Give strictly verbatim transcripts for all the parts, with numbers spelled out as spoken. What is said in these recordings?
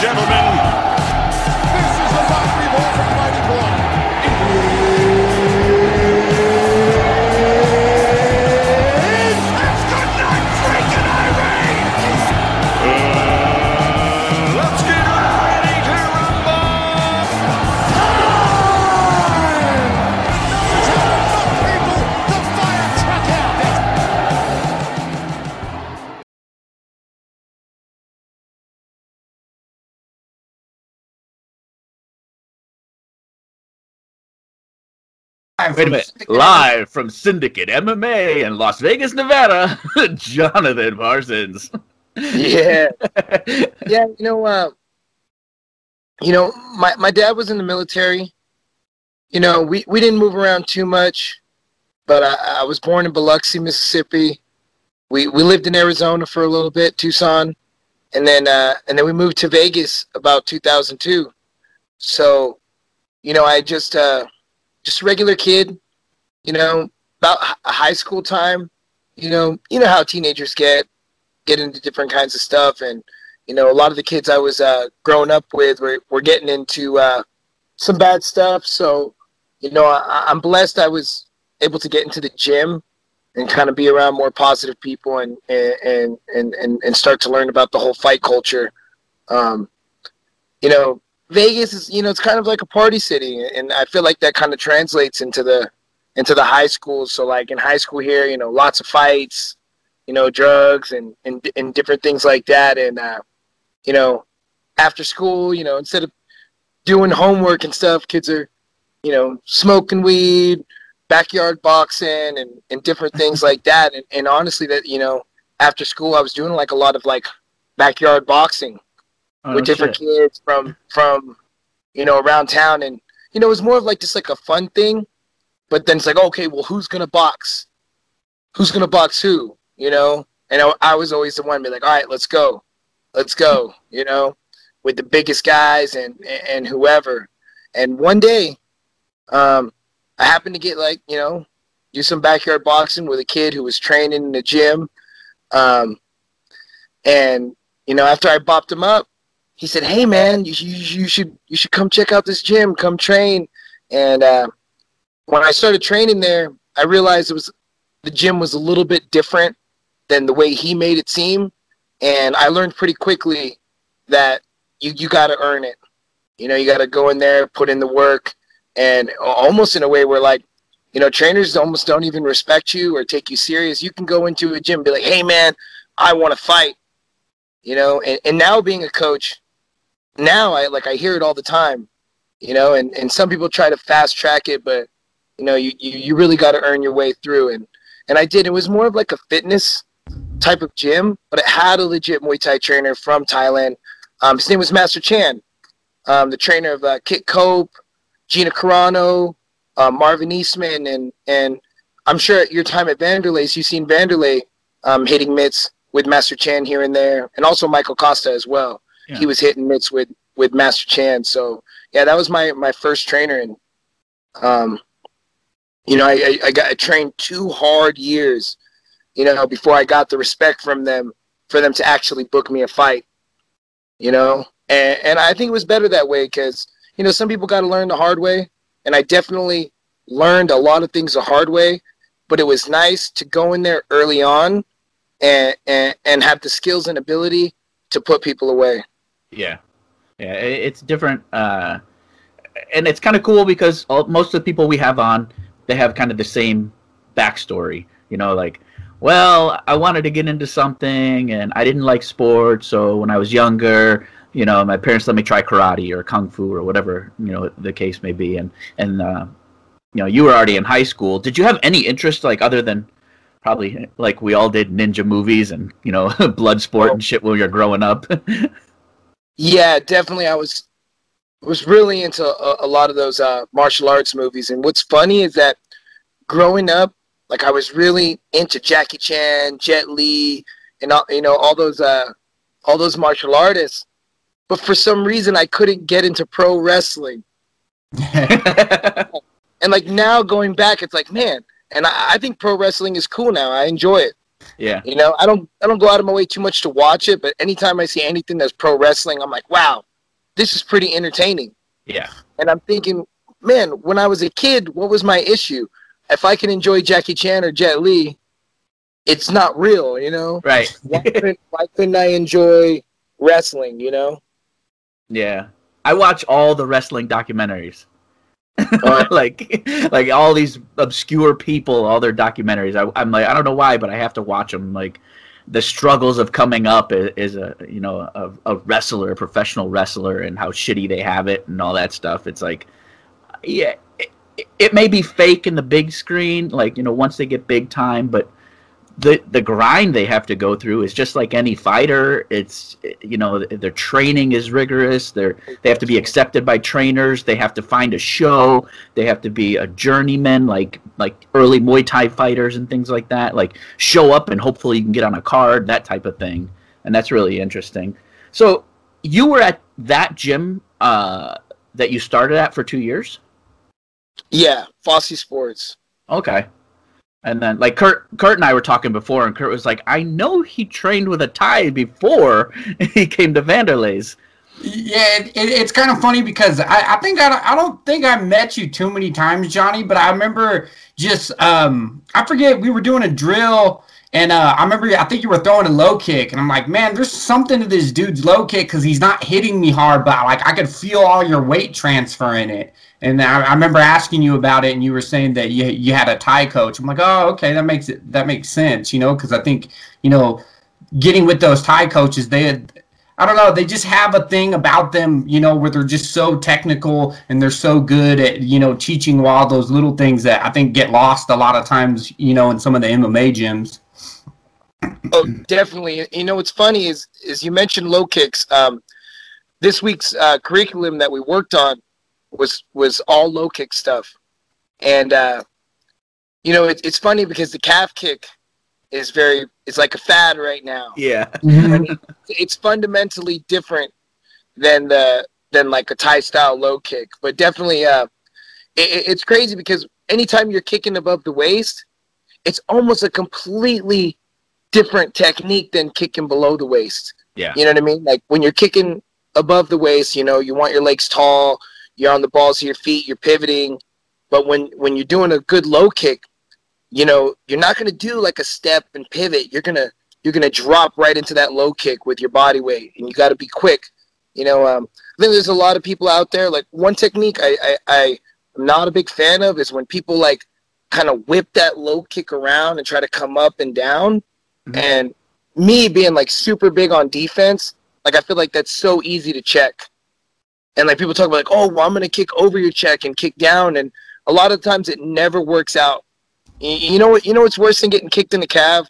gentlemen, this is the bout we've all been fighting for. It's good night, Frank and Irene! Uh, let's get ready to rumble! Time! Tell enough people to fire truck out! Wait a minute. Live from Syndicate M M A in Las Vegas, Nevada, Jonathan Parsons. Yeah. Yeah, you know, uh, you know, my, my dad was in the military. You know, we, we didn't move around too much, but I, I was born in Biloxi, Mississippi. We we lived in Arizona for a little bit, Tucson, and then uh, and then we moved to Vegas about two thousand two. So, you know, I just uh, just a regular kid, you know, about h- high school time. You know, you know how teenagers get get into different kinds of stuff, and you know, a lot of the kids I was uh, growing up with were were getting into uh, some bad stuff. So, you know, I, I'm blessed I was able to get into the gym and kind of be around more positive people and and and and, and start to learn about the whole fight culture. Um, you know, Vegas is, you know, it's kind of like a party city, and I feel like that kind of translates into the into the high schools. So, like in high school here, you know, lots of fights, you know, drugs and and, and different things like that. And uh, you know, after school, you know, instead of doing homework and stuff, kids are, you know, smoking weed, backyard boxing, and, and different things like that. And, and honestly, that, you know, after school, I was doing like a lot of like backyard boxing Oh, with different shit. kids from from you know, around town. And you know, it was more of like just like a fun thing. But then it's like, okay, well, who's gonna box? Who's gonna box who? You know? And I, I was always the one to be like, all right, let's go, let's go. You know, with the biggest guys and and whoever. And one day, um, I happened to get like, you know, do some backyard boxing with a kid who was training in the gym. Um, and you know, after I bopped him up, he said, "Hey, man, you, you, you should you should come check out this gym. Come train." And uh, when I started training there, I realized it was the gym was a little bit different than the way he made it seem, and I learned pretty quickly that you you got to earn it. You know, you got to go in there, put in the work, and almost in a way where like, you know, trainers almost don't even respect you or take you serious. You can go into a gym and be like, "Hey, man, I want to fight." You know, and, and now being a coach, now I like I hear it all the time, you know, and, and some people try to fast track it, but you know, you, you, you really got to earn your way through. And, and I did. It was more of like a fitness type of gym, but it had a legit Muay Thai trainer from Thailand. Um, his name was Master Chan, um, the trainer of uh, Kit Cope, Gina Carano, uh, Marvin Eastman, and and I'm sure at your time at Vanderlei's, you've seen Vanderlei um, hitting mitts with Master Chan here and there, and also Michael Costa as well. Yeah. He was hitting mitts with, with Master Chan. So, yeah, that was my, my first trainer. And, um, you know, I, I got I trained two hard years, you know, before I got the respect from them for them to actually book me a fight, you know. And, and I think it was better that way because, you know, some people got to learn the hard way. And I definitely learned a lot of things the hard way. But it was nice to go in there early on and and, and have the skills and ability to put people away. Yeah, yeah, it's different, uh, and it's kind of cool because all, most of the people we have on, they have kind of the same backstory. You know, like, well, I wanted to get into something, and I didn't like sports, so when I was younger, you know, my parents let me try karate or kung fu or whatever, you know, the case may be, and and uh, you know, you were already in high school. Did you have any interest, like, other than probably like we all did, ninja movies and, you know, blood sport and shit when you're growing up? Yeah, definitely. I was was really into a, a lot of those uh, martial arts movies. And what's funny is that growing up, like I was really into Jackie Chan, Jet Li, and all, you know, all those uh, all those martial artists. But for some reason, I couldn't get into pro wrestling. And like now going back, it's like, man, and I, I think pro wrestling is cool now. I enjoy it. Yeah. You know, I don't I don't go out of my way too much to watch it, but anytime I see anything that's pro wrestling, I'm like, wow, this is pretty entertaining. Yeah. And I'm thinking, man, when I was a kid, what was my issue? If I can enjoy Jackie Chan or Jet Li, it's not real, you know? Right. why, couldn't, why couldn't I enjoy wrestling, you know? Yeah. I watch all the wrestling documentaries. Uh, like like all these obscure people, all their documentaries. I, I'm like, I don't know why, but I have to watch them. Like the struggles of coming up is, is a you know a, a wrestler, a professional wrestler, and how shitty they have it and all that stuff. It's like, yeah, it, it may be fake in the big screen, like you know once they get big time, but the the grind they have to go through is just like any fighter. It's you know their training is rigorous. They're they have to be accepted by trainers. They have to find a show. They have to be a journeyman, like like early Muay Thai fighters and things like that. Like show up and hopefully you can get on a card, that type of thing. And that's really interesting. So you were at that gym uh, that you started at for two years? Yeah, Fosse Sports. Okay. And then, like, Kurt Kurt and I were talking before, and Kurt was like, I know he trained with a Thai before he came to Vanderlei's. Yeah, it, it, it's kind of funny because I, I think I don't, I don't think I met you too many times, Johnny, but I remember just, um, I forget, we were doing a drill, and uh, I remember, I think you were throwing a low kick, and I'm like, man, there's something to this dude's low kick because he's not hitting me hard, but, like, I could feel all your weight transfer in it. And I, I remember asking you about it, and you were saying that you you had a Thai coach. I'm like, oh, okay, that makes it that makes sense, you know, because I think, you know, getting with those Thai coaches, they had, I don't know, they just have a thing about them, you know, where they're just so technical and they're so good at, you know, teaching all those little things that I think get lost a lot of times, you know, in some of the M M A gyms. Oh, definitely. You know, what's funny is is you mentioned low kicks. Um, this week's uh, curriculum that we worked on was was all low kick stuff, and uh, you know it, it's funny because the calf kick is very it's like a fad right now. Yeah, I mean, it's fundamentally different than the than like a Thai style low kick, but definitely uh, it, it's crazy because anytime you're kicking above the waist, it's almost a completely different technique than kicking below the waist. Yeah, you know what I mean? Like when you're kicking above the waist, you know you want your legs tall. You're on the balls of your feet, you're pivoting. But when, when you're doing a good low kick, you know, you're not going to do like a step and pivot. You're going to you're gonna drop right into that low kick with your body weight, and you got to be quick. You know, um, I think there's a lot of people out there, like one technique I, I, I am not a big fan of is when people like kind of whip that low kick around and try to come up and down. Mm-hmm. And me being like super big on defense, like I feel like that's so easy to check. And like people talk about like, oh, well, I'm going to kick over your check and kick down. And a lot of times it never works out. You, you know what? You know what's worse than getting kicked in the calf?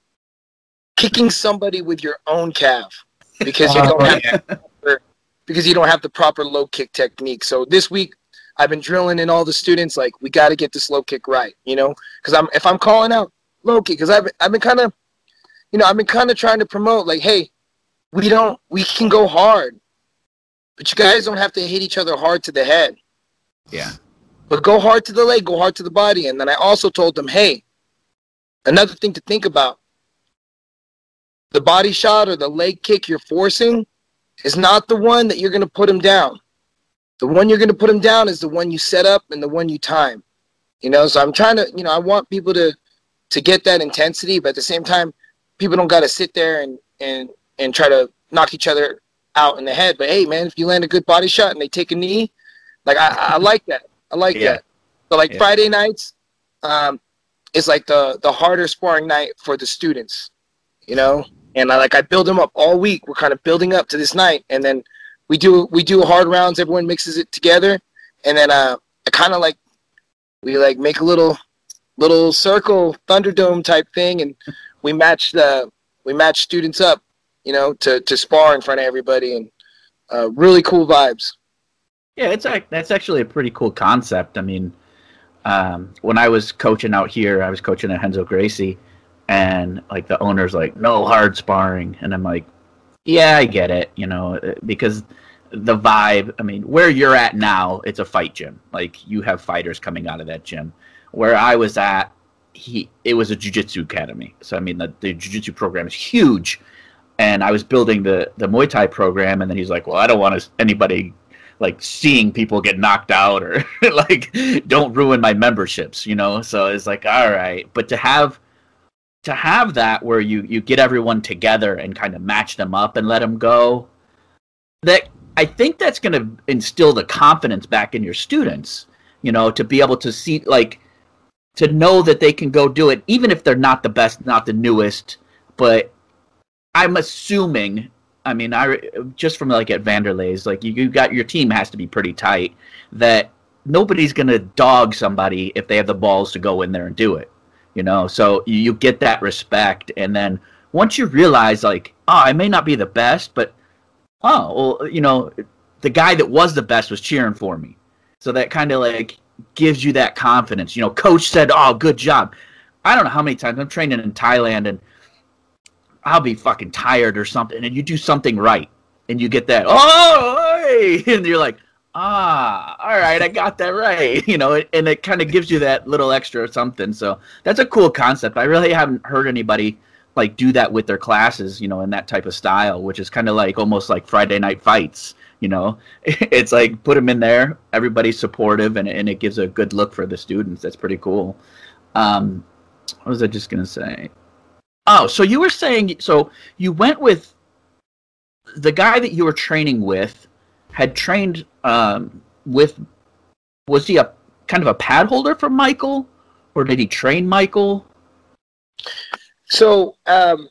Kicking somebody with your own calf because you don't oh, have yeah. the proper, because you don't have the proper low kick technique. So this week I've been drilling in all the students like we got to get this low kick right. You know, because I'm if I'm calling out low kick because I've I've been kind of, you know, I've been kind of trying to promote like, hey, we don't we can go hard. But you guys don't have to hit each other hard to the head. Yeah. But go hard to the leg, go hard to the body. And then I also told them, hey, another thing to think about. The body shot or the leg kick you're forcing is not the one that you're going to put him down. The one you're going to put him down is the one you set up and the one you time. You know, so I'm trying to, you know, I want people to to get that intensity, but at the same time, people don't got to sit there and, and, and try to knock each other out in the head. But hey, man, if you land a good body shot and they take a knee, like I, I like that. I like yeah. that. So like yeah. Friday nights, um, is like the the harder sparring night for the students, you know. And I like I build them up all week. We're kind of building up to this night, and then we do we do hard rounds. Everyone mixes it together, and then uh, I kind of like we like make a little little circle Thunderdome type thing, and we match the we match students up. You know, to, to spar in front of everybody, and uh, really cool vibes. Yeah, it's a, that's actually a pretty cool concept. I mean, um, when I was coaching out here, I was coaching at Renzo Gracie, and like the owner's like, no hard sparring, and I'm like, yeah, I get it, you know, because the vibe. I mean, where you're at now, it's a fight gym. Like you have fighters coming out of that gym. Where I was at, he it was a jiu-jitsu academy. So I mean, the, the jiu-jitsu program is huge. and I was building the the Muay Thai program, and then he's like, well, I don't want anybody like seeing people get knocked out or like don't ruin my memberships, you know. So it's like, all right, but to have to have that where you you get everyone together and kind of match them up and let them go, that I think that's going to instill the confidence back in your students, you know, to be able to see, like, to know that they can go do it, even if they're not the best, not the newest. But I'm assuming, I mean, I just from like at Vanderlei's, like you, you got your team has to be pretty tight, that nobody's going to dog somebody if they have the balls to go in there and do it, you know. So you, you get that respect, and then once you realize, like, oh, I may not be the best, but oh, well, you know, the guy that was the best was cheering for me. So that kind of like gives you that confidence. You know, coach said, oh, good job. I don't know how many times I'm training in Thailand and I'll be fucking tired or something, and you do something right, and you get that, oh, hey! And you're like, ah, all right, I got that right. You know, and it kind of gives you that little extra something. So that's a cool concept. I really haven't heard anybody like do that with their classes, you know, in that type of style, which is kind of like almost like Friday night fights, you know. It's like put them in there, everybody's supportive, and, and it gives a good look for the students. That's pretty cool. Um, what was I just going to say? Oh, so you were saying, so you went with the guy that you were training with, had trained um, with, was he a kind of a pad holder for Michael, or did he train Michael? So, um,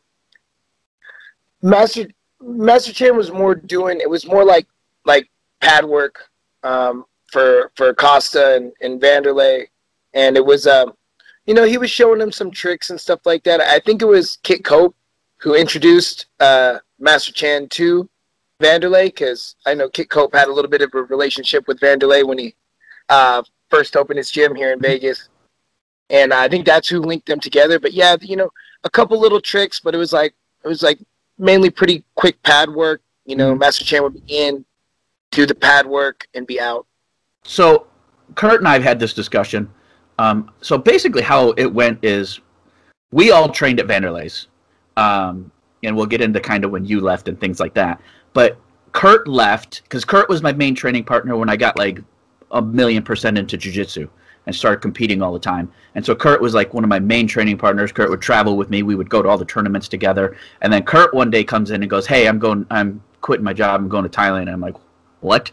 Master Master Chan was more doing, it was more like like pad work um, for for Costa and, and Vanderlei, and it was um, you know, he was showing him some tricks and stuff like that. I think it was Kit Cope who introduced uh, Master Chan to Vanderlei, because I know Kit Cope had a little bit of a relationship with Vanderlei when he uh, first opened his gym here in Vegas, and I think that's who linked them together. But yeah, you know, a couple little tricks, but it was like it was like mainly pretty quick pad work. You know, mm-hmm. Master Chan would be in, do the pad work, and be out. So Kurt and I have had this discussion. Um, so basically how it went is we all trained at Vanderlei's. Um, and we'll get into kind of when you left and things like that. But Kurt left because Kurt was my main training partner when I got like a million percent into jiu-jitsu and started competing all the time. And so Kurt was like one of my main training partners. Kurt would travel with me. We would go to all the tournaments together. And then Kurt one day comes in and goes, hey, I'm going, I'm quitting my job. I'm going to Thailand. And I'm like, what?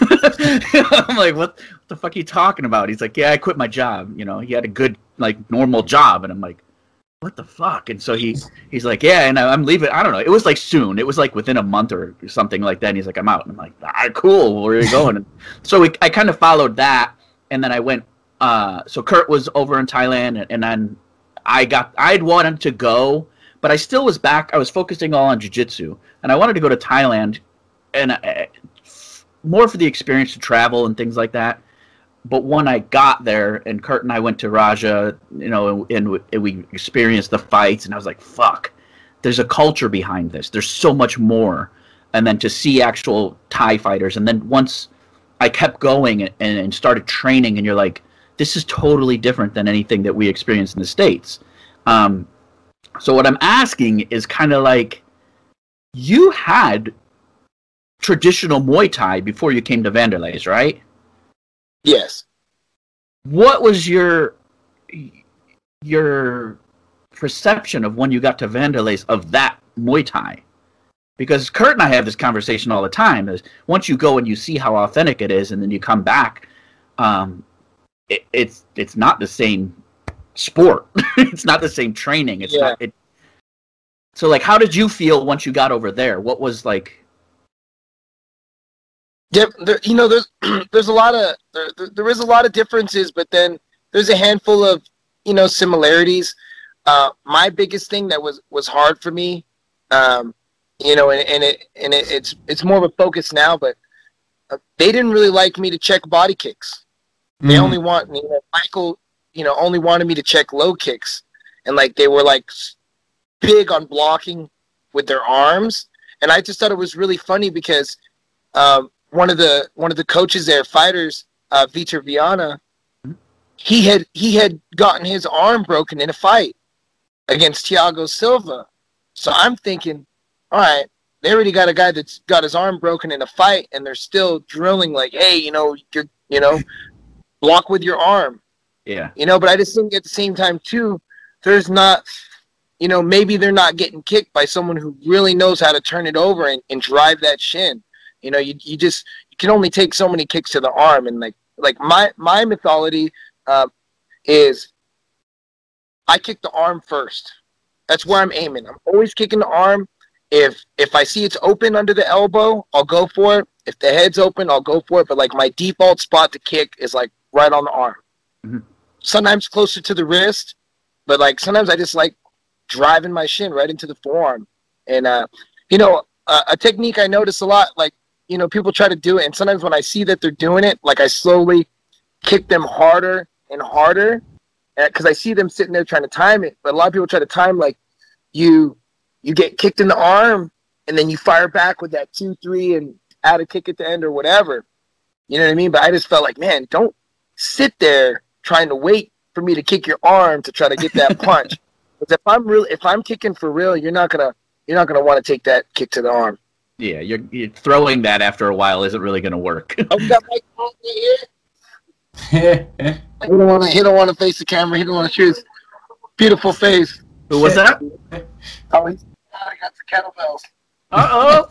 I'm like, what, what the fuck are you talking about? He's like, yeah, I quit my job. You know, he had a good, like, normal job. And I'm like, what the fuck? And so he, he's like, yeah, and I'm leaving. I don't know. It was like soon. It was like within a month or something like that. And he's like, I'm out. And I'm like, all right, cool. Where are you going? And so we, I kind of followed that. And then I went, uh, so Kurt was over in Thailand. And, and then I got, I'd wanted to go, but I still was back. I was focusing all on jiu-jitsu. And I wanted to go to Thailand. And I, more for the experience to travel and things like that. But when I got there, and Kurt and I went to Raja, you know, and, and we experienced the fights, and I was like, fuck, there's a culture behind this. There's so much more. And then to see actual Thai fighters, and then once I kept going and, and started training, and you're like, this is totally different than anything that we experienced in the States. Um, so what I'm asking is kind of like, you had traditional Muay Thai before you came to Vanderlei's, right? Yes. What was your your perception of when you got to Vanderlei's of that Muay Thai? Because Kurt and I have this conversation all the time. Is once you go and you see how authentic it is, and then you come back, um, it, it's it's not the same sport. It's not the same training. It's yeah. not. It, so, like, how did you feel once you got over there? What was like? Yeah, there, you know, there's there's a lot of there, there is a lot of differences, but then there's a handful of you know similarities. Uh, my biggest thing that was, was hard for me, um, you know, and, and it and it, it's it's more of a focus now, but uh, they didn't really like me to check body kicks. They mm. only want me. You know, Michael, you know, only wanted me to check low kicks, and like they were like big on blocking with their arms, and I just thought it was really funny because. Um, One of the one of the coaches there, fighters, uh, Vitor Viana, he had he had gotten his arm broken in a fight against Thiago Silva. So I'm thinking, all right, they already got a guy that's got his arm broken in a fight, and they're still drilling like, hey, you know, you're, you know, block with your arm. Yeah. You know, but I just think at the same time, too, there's not, you know, maybe they're not getting kicked by someone who really knows how to turn it over and, and drive that shin. You know, you you just, you can only take so many kicks to the arm. And, like, like my, my mythology uh, is I kick the arm first. That's where I'm aiming. I'm always kicking the arm. If if I see it's open under the elbow, I'll go for it. If the head's open, I'll go for it. But, like, my default spot to kick is, like, right on the arm. Mm-hmm. Sometimes closer to the wrist, but, like, sometimes I just like driving my shin right into the forearm. And, uh, you know, uh, a technique I notice a lot, like, you know, people try to do it, and sometimes when I see that they're doing it, like, I slowly kick them harder and harder, because I see them sitting there trying to time it. But a lot of people try to time, like, you you get kicked in the arm, and then you fire back with that two, three, and add a kick at the end or whatever. You know what I mean? But I just felt like, man, don't sit there trying to wait for me to kick your arm to try to get that punch. Because if I'm real, if I'm kicking for real, you're not gonna you're not gonna want to take that kick to the arm. Yeah, you're, you're throwing that after a while isn't really gonna work. Oh, we got Mike right here. He don't want to. He don't want to face the camera. He don't want to shoot his beautiful face. Who was that? Oh, he's I got the kettlebells. Uh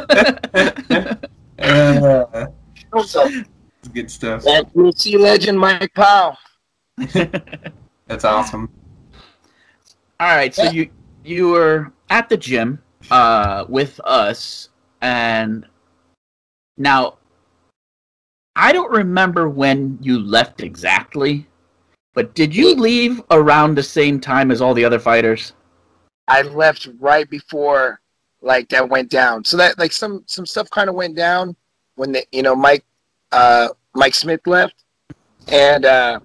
uh, What's up? good stuff. That U F C legend Mike Powell. oh. That's awesome. All right, so Yeah. you you were at the gym uh, with us, and now I don't remember when you left exactly, but did you leave around the same time as all the other fighters? I left right before like that went down. So that like some some stuff kind of went down when the you know Mike uh, Mike Smith left, and uh,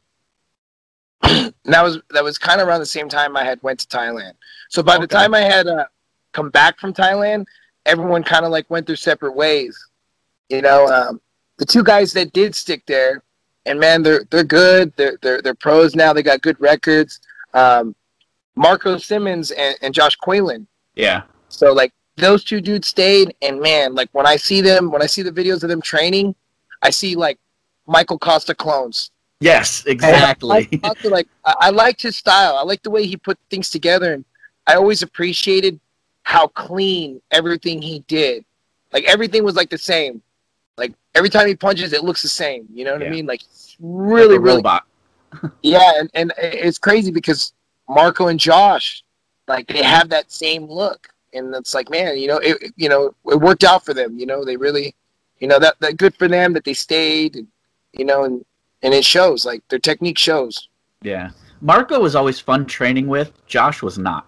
that was that was kind of around the same time I had went to Thailand. So by the Okay. time I had uh, come back from Thailand, everyone kind of like went their separate ways. You know, um, the two guys that did stick there, and man, they're they're good. They're they're they're pros now. They got good records. Um, Marco Simmons and, and Josh Quaylen. Yeah. So like those two dudes stayed, and man, like when I see them, when I see the videos of them training, I see like Michael Costa clones. Yes, exactly. I, Costa, like I, I liked his style. I liked the way he put things together, and I always appreciated how clean everything he did. Like everything was like the same. Like every time he punches, it looks the same. You know what Yeah. I mean? Like really, Like a really. robot. Yeah, and, and it's crazy because Marco and Josh, like they have that same look, and it's like, man, you know, it you know it worked out for them. You know, they really, you know, that that good for them that they stayed, and, you know, and and it shows. Like their technique shows. Yeah. Marco was always fun training with. Josh was not.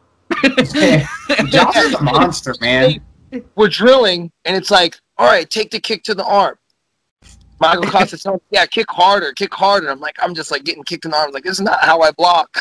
Josh is a monster, man. We're drilling, and it's like, all right, take the kick to the arm. Michael Costa tells me, yeah, kick harder, kick harder. I'm like, I'm just like getting kicked in the arm. Like, this is not how I block.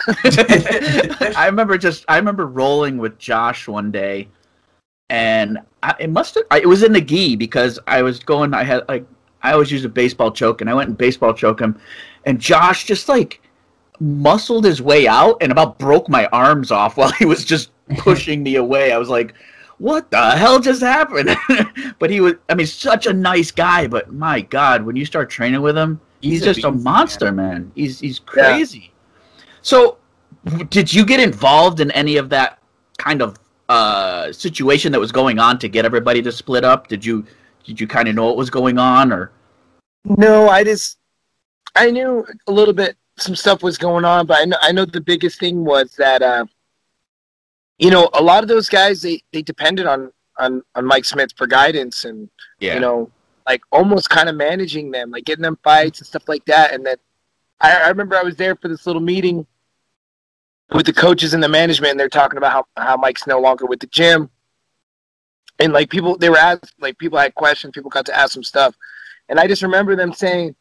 I remember just I remember rolling with Josh one day, and I, it must have it was in the gi because I was going. I had like I always use a baseball choke, and I went and baseball choke him, and Josh just like muscled his way out and about broke my arms off while he was just pushing me away. I was like, what the hell just happened? But he was, I mean, such a nice guy, but my God, when you start training with him, he's, He's a just a beast, monster, man. He's he's crazy. So, w- did you get involved in any of that kind of uh, situation that was going on to get everybody to split up? Did you did you kind of know what was going on, or? No, I just I knew a little bit. Some stuff was going on, but I know I know the biggest thing was that uh, you know a lot of those guys they, they depended on, on, on Mike Smith for guidance and Yeah. you know like almost kind of managing them, like getting them fights and stuff like that. And then I, I remember I was there for this little meeting with the coaches and the management, and they're talking about how, how Mike's no longer with the gym. And like people, they were asked, like people had questions, people got to ask some stuff, and I just remember them saying,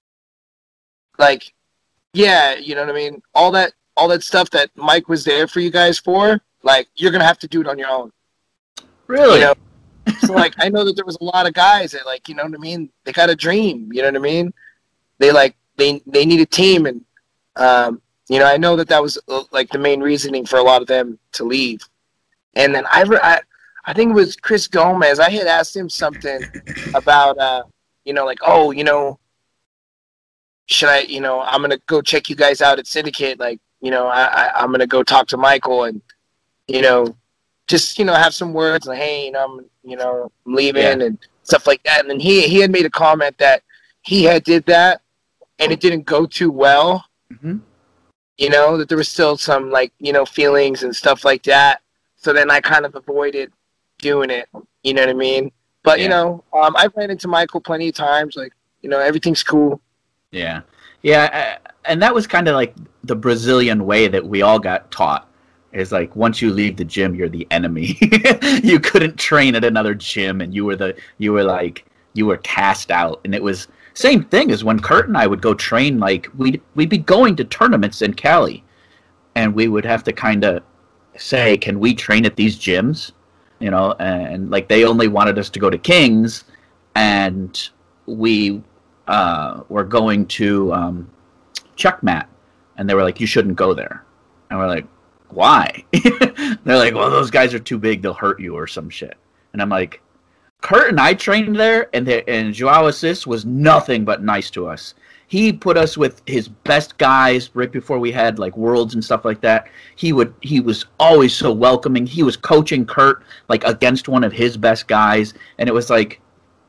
like, yeah, you know what I mean? All that all that stuff that Mike was there for you guys for, like, you're going to have to do it on your own. Really? You know? So, like, I know that there was a lot of guys that, like, you know what I mean? They got a dream, you know what I mean? They, like, they they need a team, and, um, you know, I know that that was, uh, like, the main reasoning for a lot of them to leave. And then I, re- I, I think it was Chris Gomez. I had asked him something about, uh, you know, like, oh, you know, should I, you know, I'm gonna go check you guys out at Syndicate. Like, you know, I, I I'm gonna go talk to Michael and, you know, just you know have some words like, hey, you know, I'm, you know, I'm leaving yeah. and stuff like that. And then he he had made a comment that he had did that and it didn't go too well. Mm-hmm. You know, that there was still some like you know feelings and stuff like that. So then I kind of avoided doing it. You know what I mean? But yeah. you know, um, I've ran into Michael plenty of times. Like, you know, everything's cool. Yeah, yeah, uh, and that was kind of like the Brazilian way that we all got taught. Is like once you leave the gym, you're the enemy. You couldn't train at another gym, and you were the you were like you were cast out. And it was same thing as when Kurt and I would go train. Like we'd we'd be going to tournaments in Cali, and we would have to kind of say, "Can we train at these gyms?" You know, and like they only wanted us to go to King's, and we. Uh, were going to um, Checkmat, and they were like, you shouldn't go there. And we're like, why? They're like, well, those guys are too big, they'll hurt you or some shit. And I'm like, Kurt and I trained there, and the, and Joao Assis was nothing but nice to us. He put us with his best guys right before we had like worlds and stuff like that. He would he was always so welcoming. He was coaching Kurt like against one of his best guys, and it was like,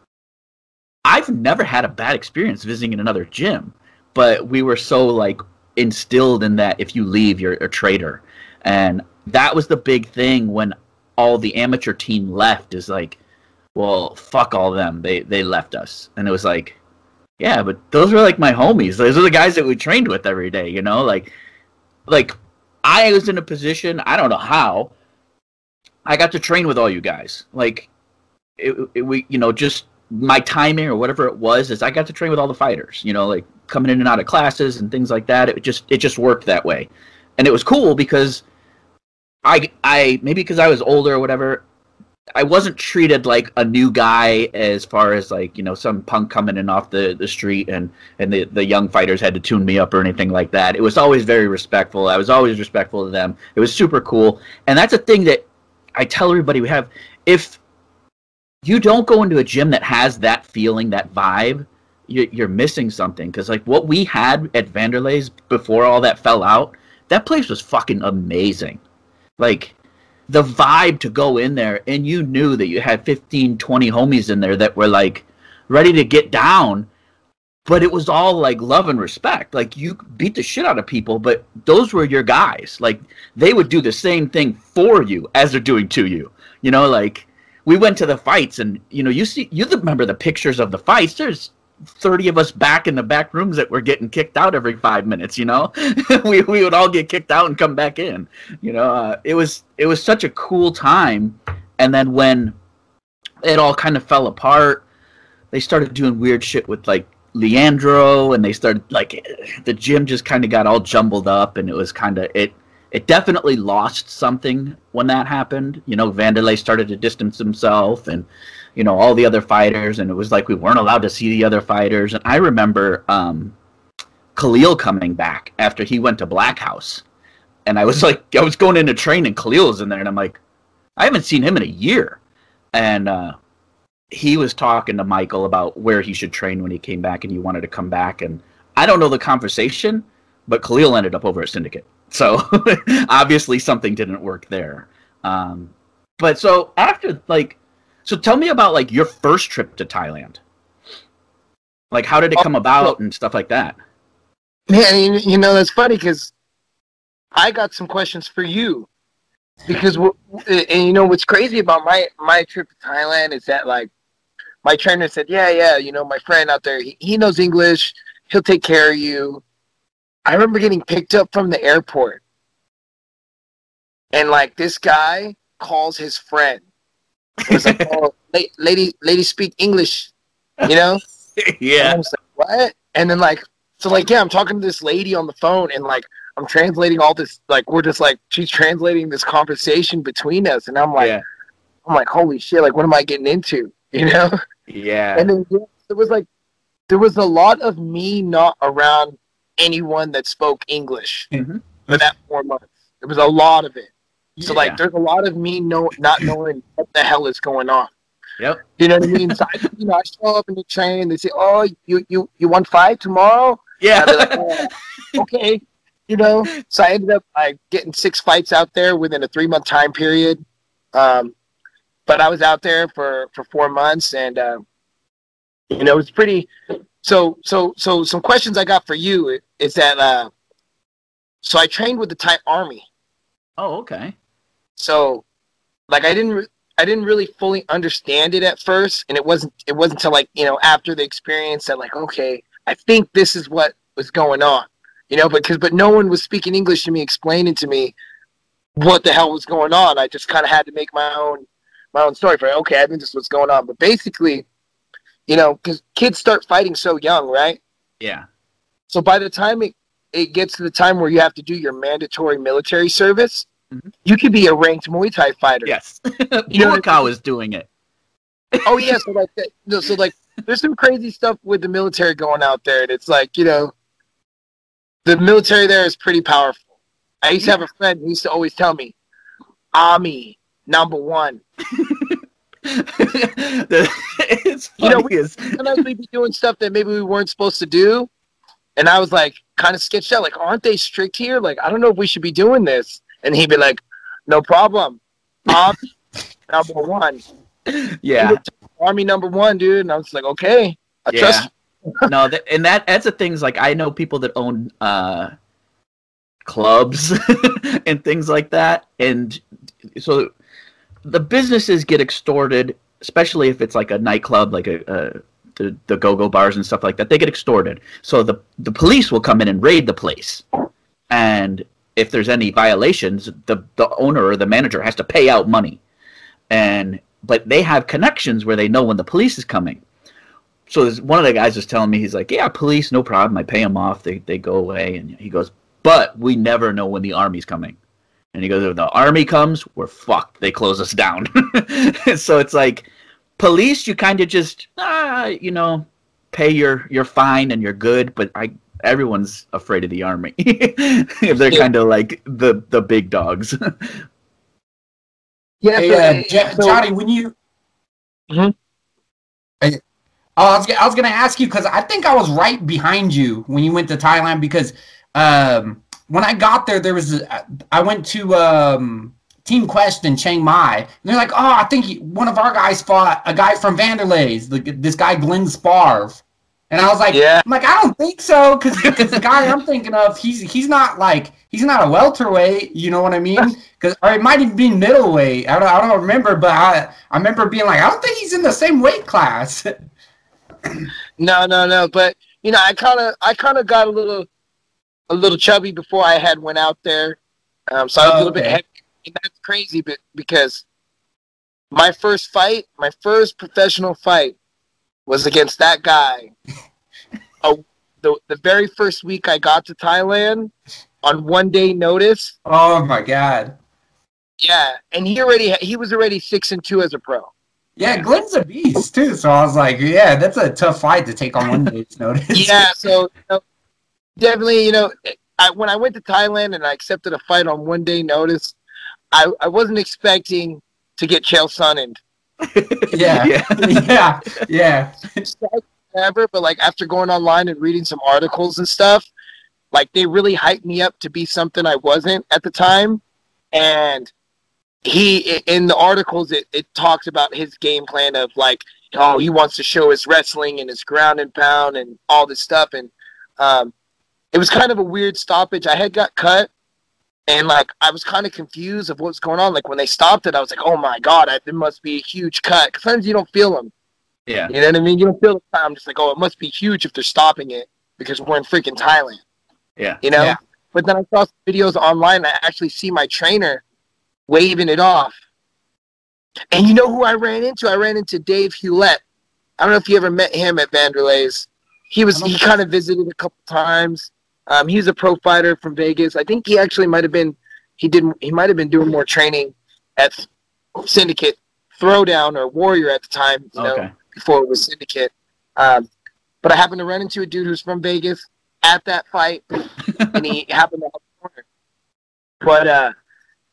I've never had a bad experience visiting another gym, but we were so like instilled in that if you leave, you're a traitor. And that was the big thing when all the amateur team left is like, well, fuck all them. They they left us. And it was like, yeah, but those were like my homies. Those are the guys that we trained with every day, you know? Like, like I was in a position, I don't know how, I got to train with all you guys. Like, it, it, we, you know, just my timing or whatever it was is I got to train with all the fighters, you know, like coming in and out of classes and things like that. It just it just worked that way. And it was cool because I I maybe because I was older or whatever, I wasn't treated like a new guy as far as like, you know, some punk coming in off the, the street and, and the, the young fighters had to tune me up or anything like that. It was always very respectful. I was always respectful to them. It was super cool. And that's a thing that I tell everybody we have. If you don't go into a gym that has that feeling, that vibe, you're missing something. Because like what we had at Vanderlei's before all that fell out, that place was fucking amazing. Like the vibe to go in there, and you knew that you had fifteen, twenty homies in there that were like ready to get down, but it was all like love and respect. Like you beat the shit out of people, but those were your guys. Like they would do the same thing for you as they're doing to you. You know, like we went to the fights, and you know, you see, you remember the pictures of the fights. There's thirty of us back in the back rooms that were getting kicked out every five minutes. You know, we we would all get kicked out and come back in. You know, uh, it was it was such a cool time. And then when it all kind of fell apart, they started doing weird shit with like Leandro, and they started like the gym just kind of got all jumbled up, and it was kind of it. It definitely lost something when that happened. You know, Vanderlei started to distance himself and, you know, all the other fighters. And it was like we weren't allowed to see the other fighters. And I remember um, Khalil coming back after he went to Black House. And I was like, I was going into training. Khalil was in there. And I'm like, I haven't seen him in a year. And uh, he was talking to Michael about where he should train when he came back. And he wanted to come back. And I don't know the conversation, but Khalil ended up over at Syndicate. So obviously something didn't work there. Um, but so after like, so tell me about like your first trip to Thailand. Like how did it come about and stuff like that? Man, you know, that's funny because I got some questions for you. Because, and you know, what's crazy about my, my trip to Thailand is that like my trainer said, yeah, yeah, you know, my friend out there, he, he knows English. He'll take care of you. I remember getting picked up from the airport, and like this guy calls his friend. It was like, "Oh, lady, lady, speak English," you know? Yeah. And I was like, "What?" And then like, so like, yeah, I'm talking to this lady on the phone, and like, I'm translating all this. Like, we're just like, she's translating this conversation between us, and I'm like, yeah. I'm like, holy shit! Like, what am I getting into? You know? Yeah. And then yeah, it was like, there was a lot of me not around anyone that spoke English mm-hmm. for that four months. There was a lot of it, So like, Yeah. there's a lot of me know not knowing what the hell is going on. Yep. You know what I mean? So I, you know, I show up in the train. They say, "Oh, you you you want fight tomorrow?" Yeah. And I'd be like, "Oh, okay." You know. So I ended up like getting six fights out there within a three month time period. Um, but I was out there for for four months, and uh, you know, it's pretty. So so so some questions I got for you is that. Uh, so I trained with the Thai Army. Oh, okay. So, like, I didn't, re- I didn't really fully understand it at first, and it wasn't, it wasn't until like, you know, after the experience that like, okay, I think this is what was going on, you know, because but no one was speaking English to me, explaining to me what the hell was going on. I just kind of had to make my own, my own story for, okay, I think this is what's going on. But basically, you know, because kids start fighting so young, right? Yeah. So by the time it, it gets to the time where you have to do your mandatory military service, Mhm. you could be a ranked Muay Thai fighter. Yes. You know what I Buakaw mean? is doing it. Oh yeah, so like, that- no, so like, there's some crazy stuff with the military going out there, and it's like, you know, the military there is pretty powerful. I used to have a friend who used to always tell me, "Army number one." The- it's funny You know, we- is- Sometimes we'd be doing stuff that maybe we weren't supposed to do, and I was like, kind of sketched out, like, aren't they strict here? Like, I don't know if we should be doing this. And he'd be like, "No problem, Army number one." yeah. Army number one, dude. And I was like, okay, I Yeah. trust you. No, th- and that that's the things like I know people that own uh, clubs and things like that, and so the businesses get extorted, especially if it's like a nightclub, like a, a the the go-go bars and stuff like that. They get extorted, so the the police will come in and raid the place, and if there's any violations, the the owner or the manager has to pay out money, and but they have connections where they know when the police is coming. So this, one of the guys was telling me, he's like, yeah, police, no problem. I pay them off. They they go away. And he goes, but we never know when the army's coming. And he goes, if the army comes, we're fucked. They close us down. So it's like, police, you kind of just, ah, you know, pay your, your fine and you're good. But I everyone's afraid of the army. They're kind of like the, the big dogs. Yeah, Hey, so- uh, J- so- Johnny, when you, Mhm. Hey, oh, I was, g- I was gonna ask you because I think I was right behind you when you went to Thailand because um, when I got there, there was a, I went to um, Team Quest in Chiang Mai, and they're like, oh, I think he, one of our guys fought a guy from Vanderlei's, the, this guy Glenn Sparv. And I was like, Yeah. I'm like, I don't think so, because the guy I'm thinking of, he's he's not like he's not a welterweight, you know what I mean? Because or it might even be middleweight. I don't I don't remember, but I I remember being like, I don't think he's in the same weight class. No, no, no. But you know, I kind of, I kind of got a little, a little chubby before I had went out there. Um, so I was Oh, a little bit okay. heavy. And that's crazy, but because my first fight, my first professional fight, was against that guy. Oh, the the very first week I got to Thailand, on one day notice. Oh my god. Yeah, and he already he was already six and two as a pro. Yeah, Glenn's a beast too. So I was like, yeah, that's a tough fight to take on one day's notice. Yeah, so you know, definitely, you know, I, when I went to Thailand and I accepted a fight on one day notice, I, I wasn't expecting to get Chael Sonnen yeah, Yeah. yeah, yeah. ever, but like after going online and reading some articles and stuff, like they really hyped me up to be something I wasn't at the time. And he, in the articles, it, it talks about his game plan of like, oh, he wants to show his wrestling and his ground and pound and all this stuff. And um, it was kind of a weird stoppage. I had got cut, and like I was kind of confused of what's going on. Like when they stopped it, I was like, oh my god, I, there must be a huge cut. 'Cause sometimes you don't feel them. Yeah. You know what I mean? You don't feel the time. I'm just like, oh, it must be huge if they're stopping it because we're in freaking Thailand. Yeah. You know? Yeah. But then I saw some videos online. I actually see my trainer waving it off. And you know who I ran into? I ran into Dave Hewlett. I don't know if you ever met him at Vanderlei's. He was he kind of visited a couple times. Um, he's a pro fighter from Vegas. I think he actually might have been he didn't he might have been doing more training at Syndicate Throwdown or Warrior at the time, you know, Okay. before it was Syndicate. Um, but I happened to run into a dude who's from Vegas at that fight, and he happened to have a corner. But uh,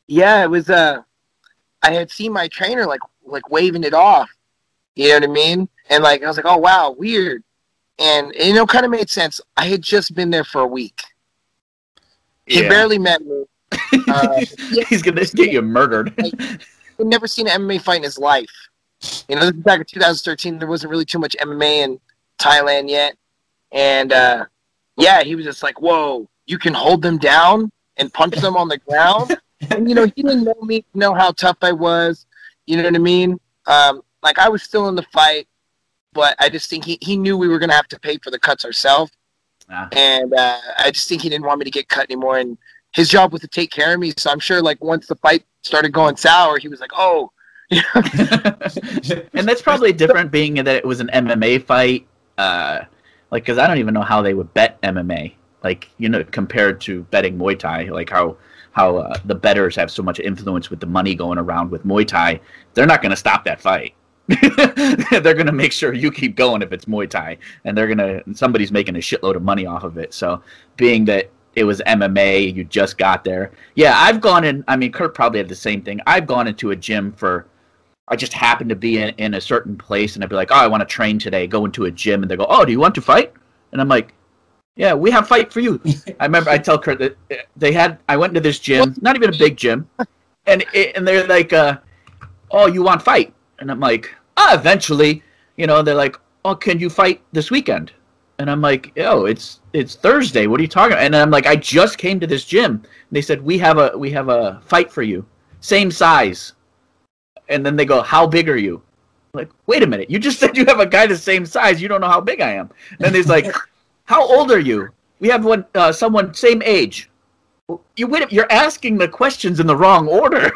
Yeah, it was. Uh, I had seen my trainer like like waving it off. You know what I mean? And like I was like, oh wow, weird. And you know, kind of made sense. I had just been there for a week. He Yeah. barely met me. Uh, He's gonna get you murdered. He'd never seen an M M A fight in his life. You know, this is back in two thousand thirteen. There wasn't really too much M M A in Thailand yet. And, uh, yeah, he was just like, whoa, you can hold them down and punch them on the ground? And, you know, he didn't know me, know how tough I was. You know what I mean? Um, like, I was still in the fight, but I just think he, he knew we were going to have to pay for the cuts ourselves. Ah. And uh, I just think he didn't want me to get cut anymore. And his job was to take care of me. So I'm sure, like, once the fight started going sour, he was like, oh. And that's probably different being that it was an M M A fight. Uh, like, because I don't even know how they would bet M M A. Like, you know, compared to betting Muay Thai, like how how uh, the bettors have so much influence with the money going around with Muay Thai. They're not going to stop that fight. They're going to make sure you keep going if it's Muay Thai, and they're going to somebody's making a shitload of money off of it. So, being that it was M M A, you just got there. Yeah, I've gone in. I mean, Kurt probably had the same thing. I've gone into a gym for. I just happened to be in, in a certain place, and I'd be like, oh, I want to train today. Go into a gym, and they go, oh, do you want to fight? And I'm like, yeah, we have fight for you. I remember I tell Kurt that they had. I went into this gym, not even a big gym, and it, and they're like, uh, oh, you want fight? And I'm like, ah, eventually, you know. They're like, oh, can you fight this weekend? And I'm like, oh, it's it's Thursday. What are you talking about? And I'm like, I just came to this gym. And they said we have a we have a fight for you, same size. And then they go, how big are you? I'm like, wait a minute, you just said you have a guy the same size. You don't know how big I am. And then he's like, how old are you? We have one uh, someone same age. You wait, you're asking the questions in the wrong order.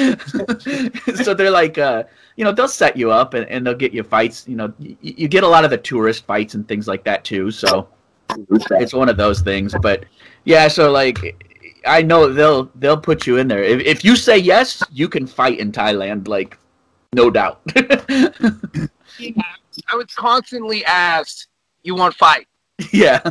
So they're like, uh, you know, they'll set you up and, and they'll get you fights. You know, you, you get a lot of the tourist fights and things like that too. So it's one of those things. But yeah, so like, I know they'll they'll put you in there. If if you say yes, you can fight in Thailand, like no doubt. Yeah, I was constantly asked, "You want to fight?" Yeah.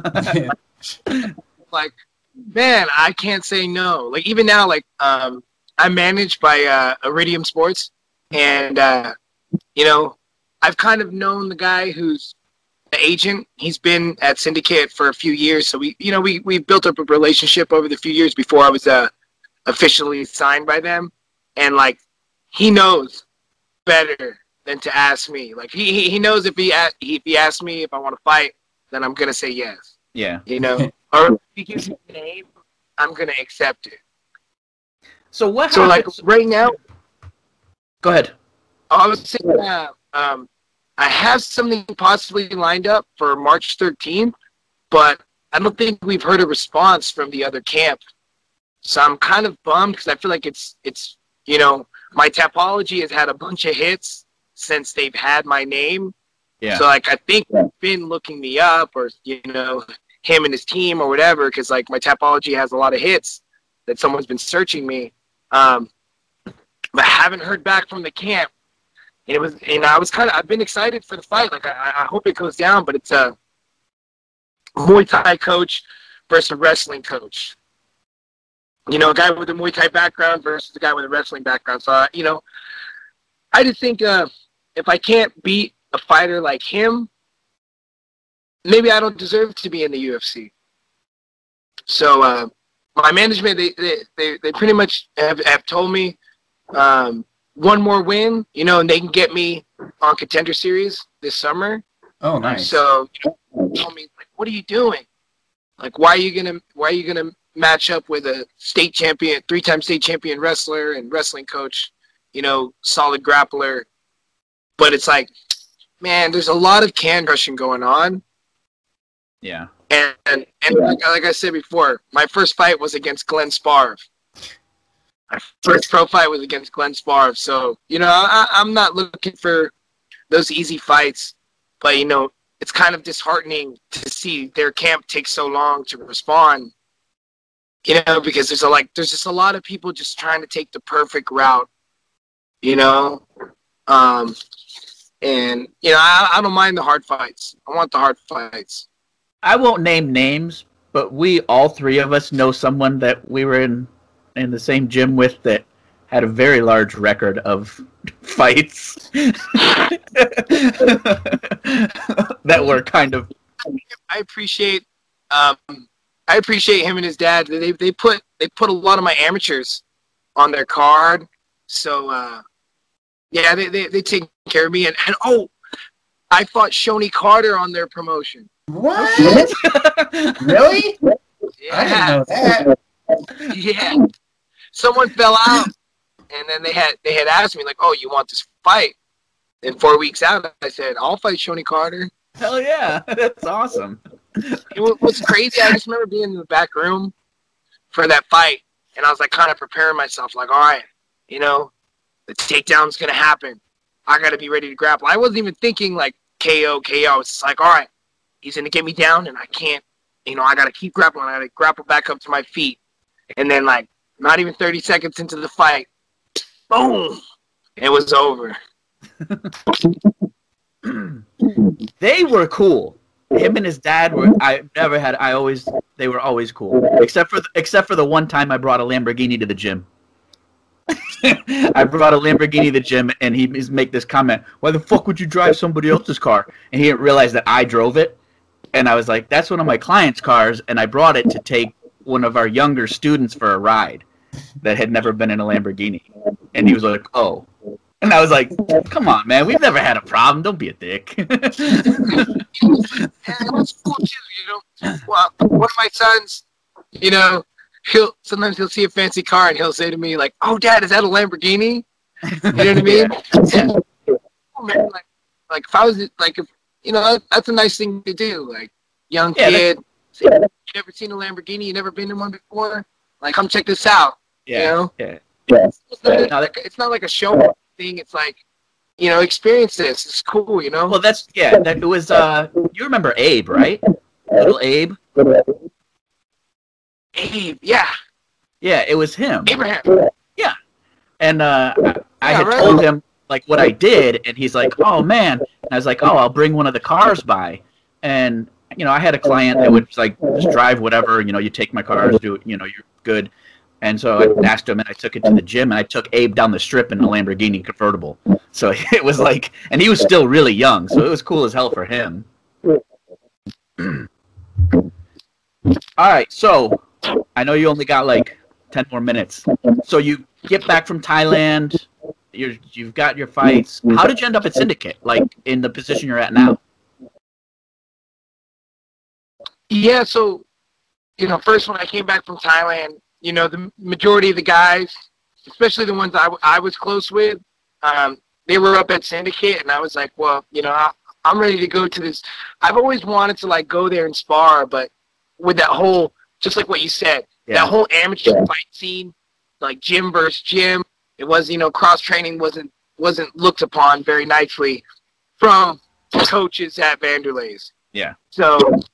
Like, man, I can't say no. Like even now, like um, I'm managed by uh, Iridium Sports, and uh, you know, I've kind of known the guy who's the agent. He's been at Syndicate for a few years, so we, you know, we we built up a relationship over the few years before I was uh, officially signed by them, and like he knows better than to ask me. Like he he knows if he ask, if he asks me if I want to fight, then I'm gonna say yes. Yeah. You know, or if he gives me a name, I'm gonna accept it. So what? So like happens- right now, go ahead. I was saying, uh, um, I have something possibly lined up for March thirteenth, but I don't think we've heard a response from the other camp. So I'm kind of bummed because I feel like it's, it's you know, my Tapology has had a bunch of hits since they've had my name. Yeah. So, like, I think they've been looking me up or, you know, him and his team or whatever because, like, my Tapology has a lot of hits that someone's been searching me. Um, but I haven't heard back from the camp. And it was, and I was kind of, I've been excited for the fight. Like, I, I hope it goes down, but it's a Muay Thai coach versus a wrestling coach. You know, a guy with a Muay Thai background versus a guy with a wrestling background. So, uh, you know, I just think uh, if I can't beat a fighter like him, maybe I don't deserve to be in the U F C. So, uh, my management, they, they, they, they pretty much have, have told me, um, one more win, you know, and they can get me on Contender Series this summer. Oh, nice. So, you know, tell me, like, what are you doing? Like, why are you gonna, why are you gonna match up with a state champion, three-time state champion wrestler and wrestling coach, you know, solid grappler? But it's like, man, there's a lot of can crushing going on. Yeah. And and, and like, like I said before, my first fight was against Glenn Sparv. My first pro fight was against Glenn Sparv. So, you know, I, I'm not looking for those easy fights. But, you know, it's kind of disheartening to see their camp take so long to respond. You know, because there's a, like there's just a lot of people just trying to take the perfect route. You know? Um, and, you know, I, I don't mind the hard fights. I want the hard fights. I won't name names, but we all three of us know someone that we were in in the same gym with that had a very large record of fights that were kind of. I appreciate, um, I appreciate him and his dad. They they put they put a lot of my amateurs on their card, so uh, yeah, they, they they take care of me. And, and oh, I fought Shoney Carter on their promotion. What? Really? Yeah. I didn't know that. Yeah. Someone fell out, and then they had they had asked me like, "Oh, you want this fight?" And four weeks out, I said, "I'll fight Shoney Carter." Hell yeah, that's awesome. It was, what's crazy, I just remember being in the back room for that fight, and I was like kind of preparing myself, like, all right, you know, the takedown's gonna happen. I gotta be ready to grapple. I wasn't even thinking like K O, K O. It's just like, all right, he's gonna get me down, and I can't, you know, I gotta keep grappling. I gotta grapple back up to my feet, and then like not even thirty seconds into the fight, boom, it was over. They were cool. Him and his dad were. I never had. I always. They were always cool. Except for except for the one time I brought a Lamborghini to the gym. I brought a Lamborghini to the gym, and he he's make this comment: "Why the fuck would you drive somebody else's car?" And he didn't realize that I drove it. And I was like, "That's one of my clients' cars," and I brought it to take one of our younger students for a ride that had never been in a Lamborghini. And he was like, "Oh." And I was like, "Come on, man. We've never had a problem. Don't be a dick." Yeah, it was cool too, you know. Well, one of my sons, you know, he'll sometimes he'll see a fancy car and he'll say to me like, "Oh, Dad, is that a Lamborghini?" You know what I mean? Yeah. Oh, man, like, like if I was like, if you know, that, that's a nice thing to do. Like, young Yeah, kid, you never seen a Lamborghini, you never been in one before. Like, come check this out. Yeah. You know? Yeah. It's not, like, it's not like a show thing. It's like, you know, experience this. It's cool, you know? Well, that's yeah. That it was. Uh, you remember Abe, right? Little Abe. Abe, yeah. Yeah, it was him. Abraham. Yeah. And uh, I, I Yeah, had right. told him like what I did, and he's like, "Oh man." And I was like, "Oh, I'll bring one of the cars by." And you know, I had a client that would like just drive whatever. You know, you take my cars, do it. You know, you're good. And so I asked him, and I took it to the gym, and I took Abe down the strip in a Lamborghini convertible. So it was like, and he was still really young, so it was cool as hell for him. All right, so I know you only got like ten more minutes. So you get back from Thailand, you're, you've got your fights. How did you end up at Syndicate, like in the position you're at now? Yeah, so, you know, first when I came back from Thailand, you know, the majority of the guys, especially the ones I, w- I was close with, um, they were up at Syndicate, and I was like, well, you know, I, I'm ready to go to this. I've always wanted to, like, go there and spar, but with that whole, just like what you said, Yeah. that whole amateur fight scene, like gym versus gym, it was, you know, cross-training wasn't wasn't looked upon very nicely from coaches at Vanderlei's. Yeah. So,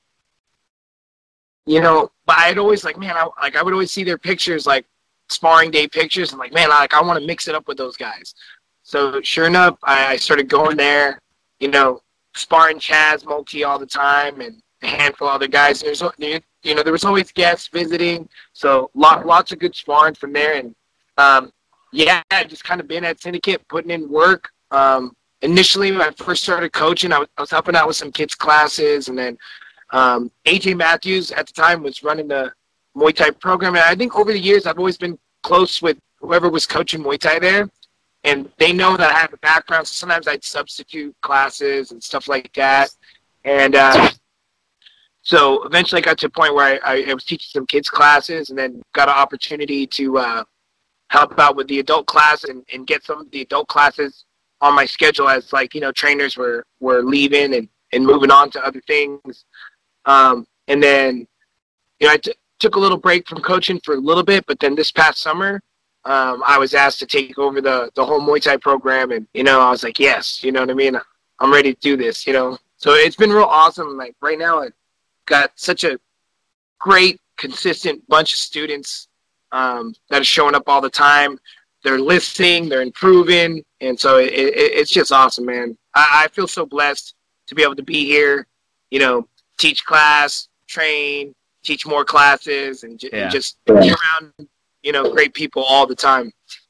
you know, but I'd always like, man, I like I would always see their pictures, like sparring day pictures, and like, man, I, like I want to mix it up with those guys. So sure enough, I, I started going there, you know, sparring Chaz Mulkey all the time, and a handful of other guys. There's, you know, there was always guests visiting, so lot, lots of good sparring from there. And um, yeah, I just kind of been at Syndicate, putting in work. Um, initially, when I first started coaching, I was, I was helping out with some kids' classes, and then Um, A J Matthews at the time was running the Muay Thai program, and I think over the years I've always been close with whoever was coaching Muay Thai there, and they know that I have a background, so sometimes I'd substitute classes and stuff like that. And uh, so eventually I got to a point where I, I, I was teaching some kids classes, and then got an opportunity to uh, help out with the adult class and, and get some of the adult classes on my schedule as, like, you know, trainers were, were leaving and, and moving on to other things. Um, and then, you know, I t- took a little break from coaching for a little bit, but then this past summer, um, I was asked to take over the, the whole Muay Thai program. And, you know, I was like, yes, you know what I mean? I'm ready to do this, you know? So it's been real awesome. Like right now, I've got such a great, consistent bunch of students, um, that are showing up all the time. They're listening, they're improving. And so it, it, it's just awesome, man. I, I feel so blessed to be able to be here, you know, teach class, train, teach more classes, and, j- Yeah. and just be around, you know, great people all the time.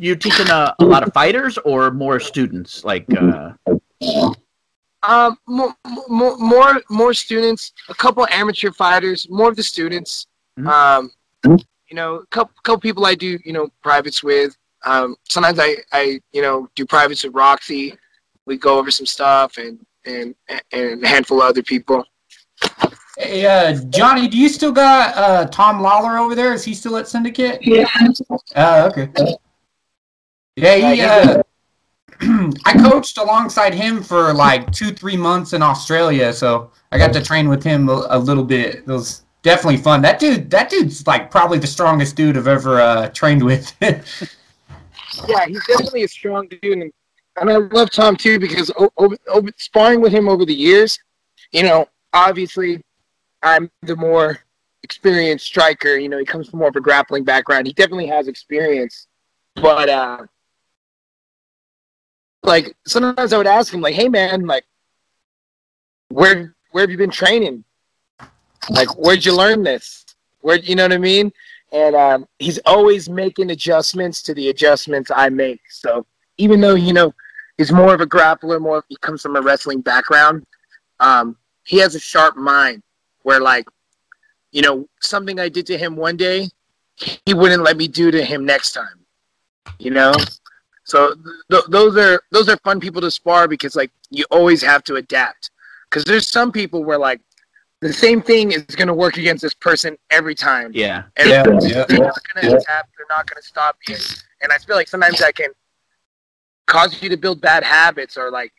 You teaching a, a lot of fighters or more students? Like, uh... um, more, more, more, more students. A couple amateur fighters. More of the students. Mm-hmm. Um, you know, a couple, couple people I do, you know, privates with. Um, sometimes I, I, you know, do privates with Roxy. We go over some stuff and and and a handful of other people. Hey, uh, Johnny, do you still got uh, Tom Lawler over there? Is he still at Syndicate? Yeah. Oh, okay. Yeah, he, uh, I coached alongside him for like two, three months in Australia, so I got to train with him a, a little bit. It was definitely fun. That dude, that dude's like probably the strongest dude I've ever uh, trained with. Yeah, he's definitely a strong dude, and, and I love Tom too because over, over, sparring with him over the years, you know, obviously I'm the more experienced striker. You know, he comes from more of a grappling background. He definitely has experience. But, uh, like, sometimes I would ask him, like, hey, man, like, where where have you been training? Like, where'd you learn this? Where, you know what I mean? And um, he's always making adjustments to the adjustments I make. So even though, you know, he's more of a grappler, more he comes from a wrestling background, um, he has a sharp mind. Where, like, you know, something I did to him one day, he wouldn't let me do to him next time, you know? So th- those are those are fun people to spar because, like, you always have to adapt. Because there's some people where, like, the same thing is going to work against this person every time. Yeah. And Yeah, they're yeah, not going to yeah. adapt. They're not going to stop you. And I feel like sometimes that can cause you to build bad habits or, like,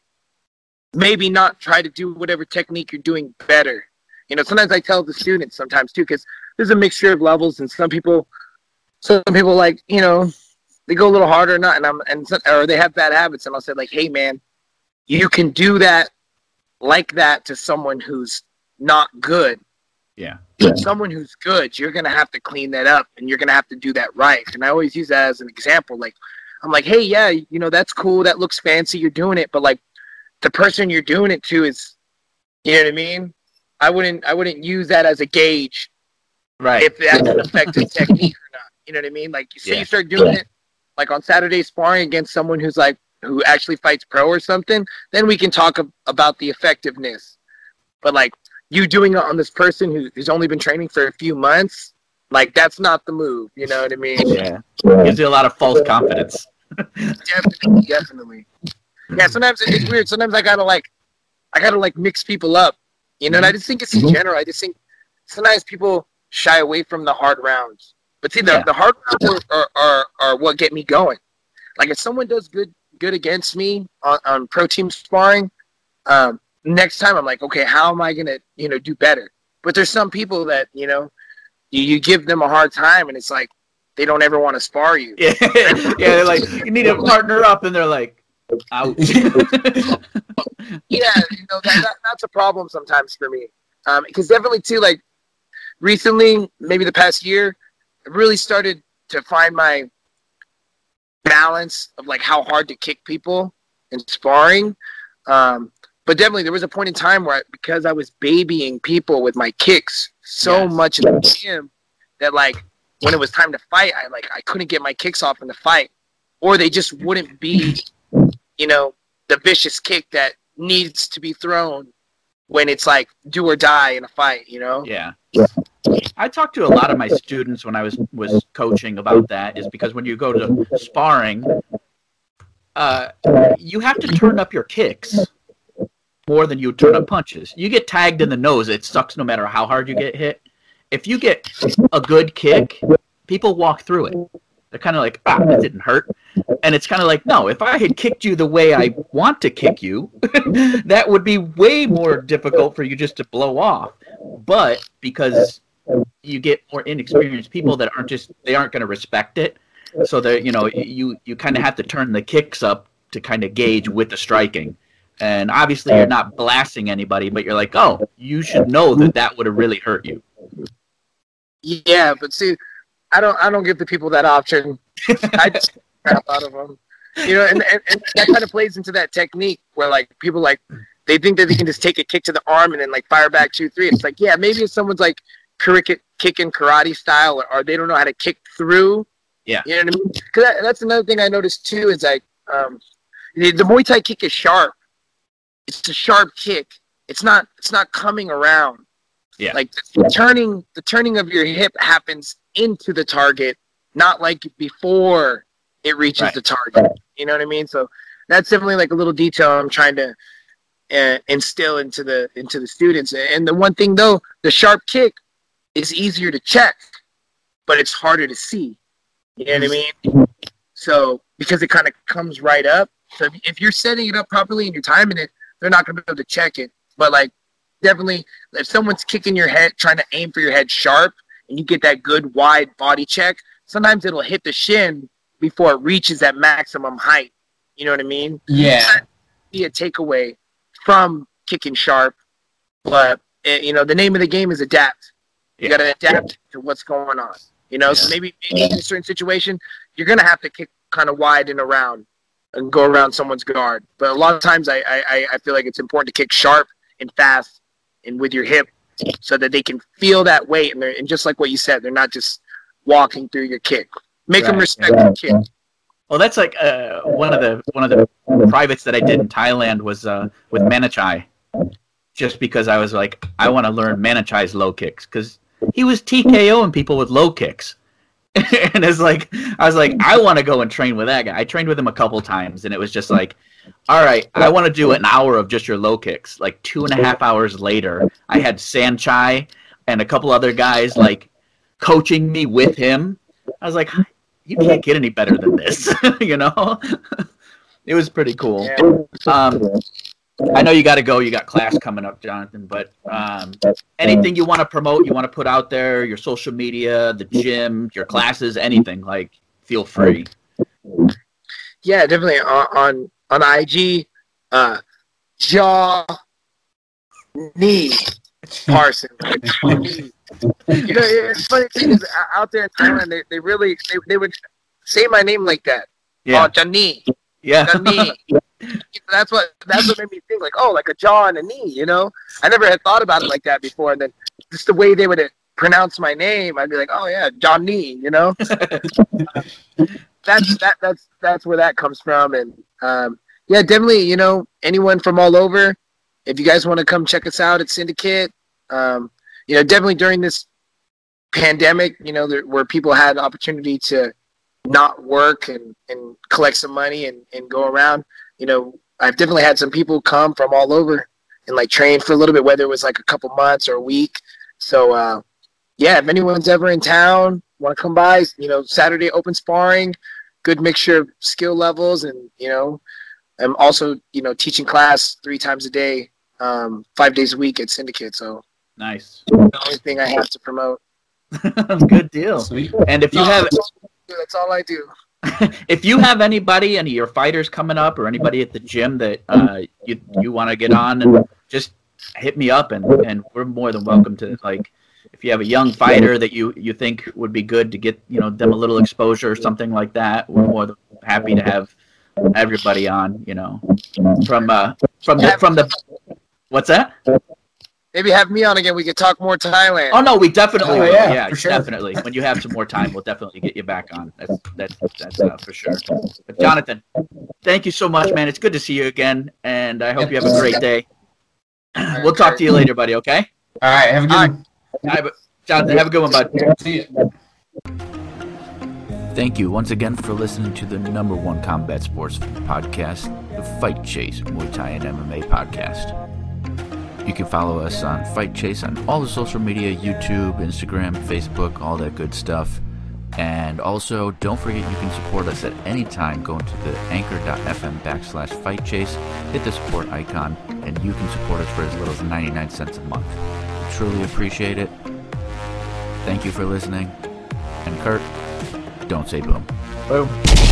maybe not try to do whatever technique you're doing better. You know, sometimes I tell the students sometimes too, because there's a mixture of levels, and some people, some people like, you know, they go a little harder, or not, and I'm, and or they have bad habits, and I'll say like, hey man, you can do that like that to someone who's not good. Yeah. But someone who's good, you're gonna have to clean that up, and you're gonna have to do that right. And I always use that as an example. Like, I'm like, hey, yeah, you know, that's cool, that looks fancy, you're doing it, but like, the person you're doing it to is, you know what I mean? I wouldn't I wouldn't use that as a gauge Right. if that's an effective technique or not. You know what I mean? Like, you say Yeah. you start doing it like on Saturday sparring against someone who's like who actually fights pro or something, then we can talk ab- about the effectiveness. But like you doing it on this person who, who's only been training for a few months, like that's not the move. You know what I mean? Yeah. Gives you a lot of false confidence. Definitely, definitely. Yeah, sometimes it's weird. Sometimes I gotta like I gotta like mix people up. You know, and I just think it's in general. I just think sometimes people shy away from the hard rounds. But see, the, Yeah. the hard rounds are, are, are, are what get me going. Like, if someone does good good against me on, on pro team sparring, um, next time I'm like, okay, how am I going to, you know, do better? But there's some people that, you know, you, you give them a hard time, and it's like they don't ever want to spar you. Yeah. Yeah. They're like, you need to partner up, and they're like, ouch. Yeah, you know, that, that that's a problem sometimes for me. Um, because definitely too, like recently, maybe the past year, I really started to find my balance of like how hard to kick people in sparring. Um, but definitely there was a point in time where I, because I was babying people with my kicks so Yes. much in the gym that like when it was time to fight, I like I couldn't get my kicks off in the fight, or they just wouldn't be, you know, the vicious kick that needs to be thrown when it's like do or die in a fight, you know? Yeah. I talked to a lot of my students when I was, was coaching about that, is because when you go to sparring, uh, you have to turn up your kicks more than you turn up punches. You get tagged in the nose, it sucks no matter how hard you get hit. If you get a good kick, people walk through it. They're kind of like, ah, that didn't hurt. And it's kind of like, no, if I had kicked you the way I want to kick you, that would be way more difficult for you just to blow off. But because you get more inexperienced people that aren't just, they aren't going to respect it. So that, you know, you, you kind of have to turn the kicks up to kind of gauge with the striking. And obviously you're not blasting anybody, but you're like, oh, you should know that that would have really hurt you. Yeah, but see, I don't I don't give the people that option. I just crap out of them. You know, and, and, and that kind of plays into that technique where like people like they think that they can just take a kick to the arm and then like fire back two, three. It's like, yeah, maybe if someone's like cricket kicking karate style, or, or they don't know how to kick through Yeah. You know what I mean? Because that, that's another thing I noticed too is like um, the, the Muay Thai kick is sharp. It's a sharp kick. It's not. It's not coming around. Yeah. Like the turning, the turning of your hip happens into the target, not like before it reaches right. the target. You know what I mean? So that's definitely like a little detail I'm trying to uh, instill into the into the students. And the one thing though, the sharp kick is easier to check, but it's harder to see. You know what I mean? So because it kind of comes right up. So if, if you're setting it up properly and you're timing it, they're not going to be able to check it. But like definitely, if someone's kicking your head, trying to aim for your head sharp, and you get that good wide body check, sometimes it'll hit the shin before it reaches that maximum height. You know what I mean? Yeah. That'd be a takeaway from kicking sharp, but it, you know the name of the game is adapt. You Yeah. got to adapt to what's going on. You know, Yeah. so maybe, maybe in a certain situation, you're gonna have to kick kind of wide and around and go around someone's guard. But a lot of times, I I, I feel like it's important to kick sharp and fast and with your hip, so that they can feel that weight. And, they're, and just like what you said, they're not just walking through your kick. Make them Right. respect your kick. Well, that's like uh, one of the one of the privates that I did in Thailand was uh, with Manichai, just because I was like, I want to learn Manichai's low kicks because he was TKOing people with low kicks, and it's like I was like, I want to go and train with that guy. I trained with him a couple times, and it was just like, all right, I want to do an hour of just your low kicks. Like two and a half hours later, I had Sanchai and a couple other guys like coaching me with him. I was like, you can't get any better than this, you know? It was pretty cool. Yeah. Um, I know you got to go. You got class coming up, Jonathan, but um, anything you want to promote, you want to put out there, your social media, the gym, your classes, anything, like, feel free. Yeah, definitely on on, on I G, uh, jaw, knee, Parson. Knee. You know, it's funny thing is out there in Thailand, they, they really they, they would say my name like that. Yeah. Oh, Jani, Yeah. Jani. That's what that's what made me think like, oh, like a jaw and a knee. You know, I never had thought about it like that before. And then just the way they would pronounce my name, I'd be like, oh yeah, Johnny. You know, that's that that's that's where that comes from. And um, yeah, definitely. You know, anyone from all over, if you guys want to come check us out at Syndicate. Um, You know, definitely during this pandemic, you know, there, where people had the opportunity to not work and, and collect some money and, and go around, you know, I've definitely had some people come from all over and like train for a little bit, whether it was like a couple months or a week. So, uh, yeah, if anyone's ever in town, want to come by, you know, Saturday open sparring, good mixture of skill levels. And, you know, I'm also, you know, teaching class three times a day, um, five days a week at Syndicate. So, Nice. the only thing I have to promote. Good deal. Sweet. And if you have That's all I do. if you have anybody, any of your fighters coming up, or anybody at the gym that uh, you you want to get on, and just hit me up, and, and we're more than welcome to. Like, if you have a young fighter that you, you think would be good to get, you know, them a little exposure or something like that, we're more than happy to have everybody on. You know, from uh from the from the what's that? Maybe have me on again. We could talk more Thailand. Oh no, we definitely Oh, will. yeah, Yeah, for sure. definitely. When you have some more time, we'll definitely get you back on. That's that's that's uh, for sure. But Jonathan, thank you so much, man. It's good to see you again, and I hope you have a great day. We'll talk to you later, buddy. Okay? All right. Have a good All one. All right, but Jonathan, have a good one, bud. See you. Thank you once again for listening to the number one combat sports podcast, the Fight Chase Muay Thai and M M A podcast. You can follow us on Fight Chase on all the social media, YouTube, Instagram, Facebook, all that good stuff. And also, don't forget you can support us at any time going to the anchor.fm backslash Fight Chase, hit the support icon, and you can support us for as little as ninety-nine cents a month. We truly appreciate it. Thank you for listening. And Kurt, don't say boom. Boom.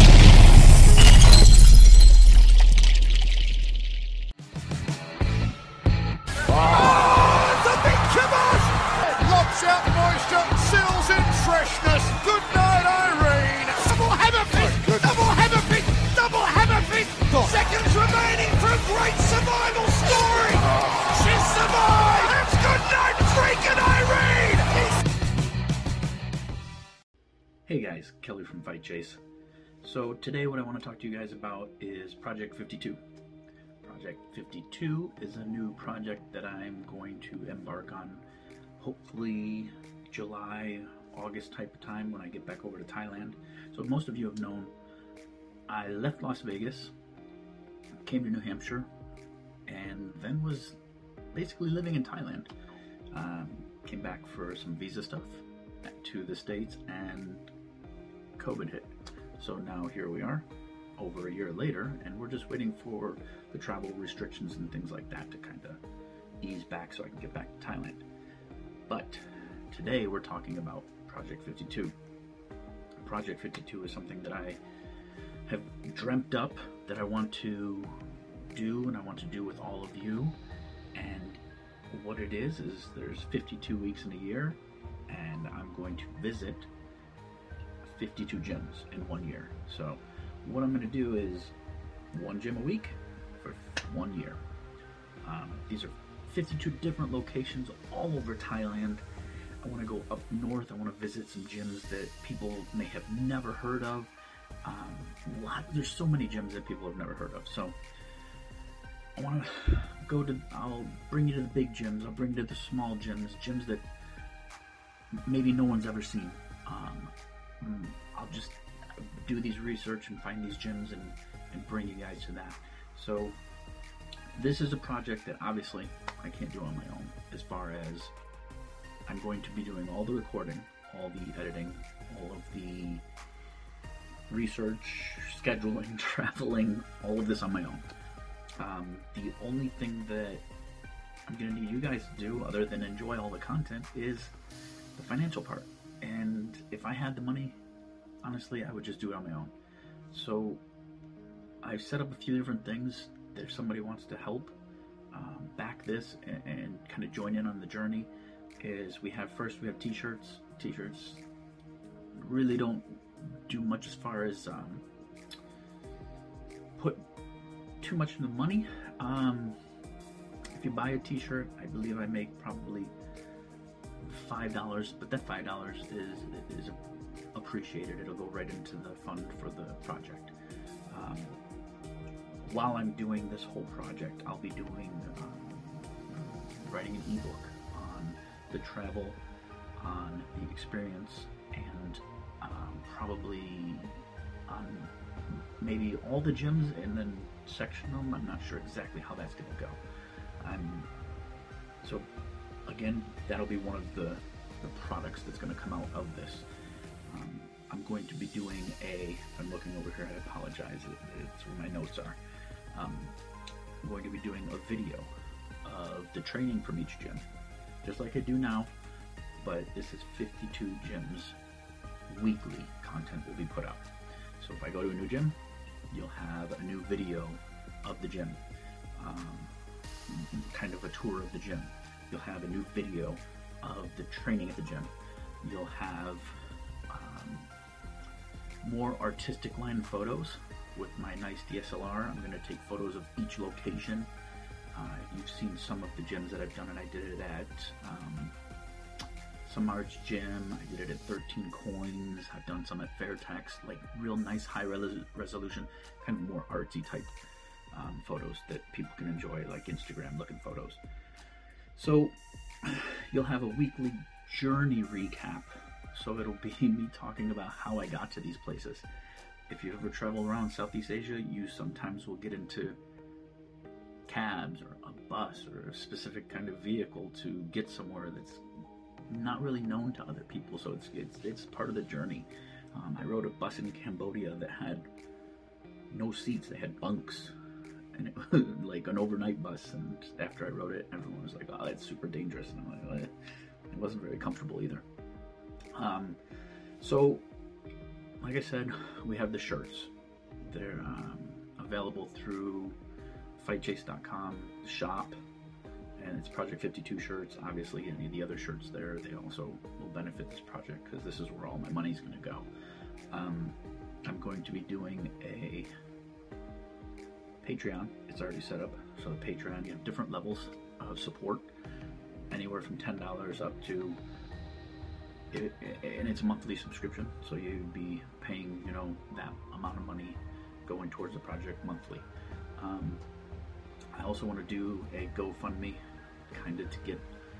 The big kibosh! Locks out moisture, seals in freshness. Good night, Irene. Double hammer fist, double hammer fist, double hammer fist. Seconds remaining for a great survival story. She survived. It's good night, freaking Irene. Hey guys. guys, Kelly from Fight Chase. So today what I want to talk to you guys about is Project fifty-two. Project fifty-two is a new project that I'm going to embark on hopefully July, August type of time when I get back over to Thailand. So most of you have known I left Las Vegas, came to New Hampshire, and then was basically living in Thailand. Um, came back for some visa stuff to the States, and COVID hit. So now here we are, over a year later, and we're just waiting for the travel restrictions and things like that to kind of ease back so I can get back to Thailand. But today we're talking about Project fifty-two. Project fifty-two is something that I have dreamt up that I want to do, and I want to do with all of you. And what it is, is there's fifty-two weeks in a year, and I'm going to visit fifty-two gyms in one year. So what I'm going to do is one gym a week for one year. Um, these are fifty-two different locations all over Thailand. I want to go up north. I want to visit some gyms that people may have never heard of. Um, a lot, there's so many gyms that people have never heard of. So I want to go to, I'll bring you to the big gyms. I'll bring you to the small gyms, gyms that maybe no one's ever seen. Um, I'll just do these research and find these gyms and, and bring you guys to that. So this is a project that obviously I can't do on my own, as far as I'm going to be doing all the recording, all the editing, all of the research, scheduling, traveling, all of this on my own. Um, the only thing that I'm going to need you guys to do, other than enjoy all the content, is the financial part. And if I had the money, honestly, I would just do it on my own. So I've set up a few different things that if somebody wants to help um, back this and, and kind of join in on the journey, is we have first we have t-shirts. T-shirts really don't do much as far as um, put too much in the money. Um, if you buy a t-shirt, I believe I make probably five dollars, but that five dollars is is appreciated. It'll go right into the fund for the project. Um, while I'm doing this whole project, I'll be doing um, writing an ebook on the travel, on the experience, and um, probably on maybe all the gyms and then section them. I'm not sure exactly how that's going to go. I'm so again, that'll be one of the, the products that's going to come out of this. Um, I'm going to be doing a, I'm looking over here, I apologize, it, it's where my notes are. Um, I'm going to be doing a video of the training from each gym, just like I do now, but this is fifty-two gyms. Weekly content will be put out. So if I go to a new gym, you'll have a new video of the gym, um, kind of a tour of the gym. You'll have a new video of the training at the gym. You'll have um, more artistic line photos with my nice D S L R. I'm going to take photos of each location. Uh, you've seen some of the gyms that I've done, and I did it at um, Some Arts Gym. I did it at thirteen Coins. I've done some at Fairtex, like real nice high re- resolution, kind of more artsy type um, photos that people can enjoy, like Instagram looking photos. So you'll have a weekly journey recap. So it'll be me talking about how I got to these places. If you ever travel around Southeast Asia, you sometimes will get into cabs or a bus or a specific kind of vehicle to get somewhere that's not really known to other people. So it's it's, it's part of the journey. Um, I rode a bus in Cambodia that had no seats. They had bunks. And it was like an overnight bus, and after I rode it, everyone was like, oh, that's super dangerous. And I'm like, it wasn't very comfortable either. Um, so, like I said, we have the shirts. They're um, available through fight chase dot com, the shop, and it's Project fifty-two shirts. Obviously, any of the other shirts there, they also will benefit this project because this is where all my money's going to go. Um, I'm going to be doing a Patreon. It's already set up. So the Patreon, you have different levels of support, anywhere from ten dollars up to it, and it's a monthly subscription, so you'd be paying, you know, that amount of money going towards the project monthly. Um, I also want to do a GoFundMe, kind of to get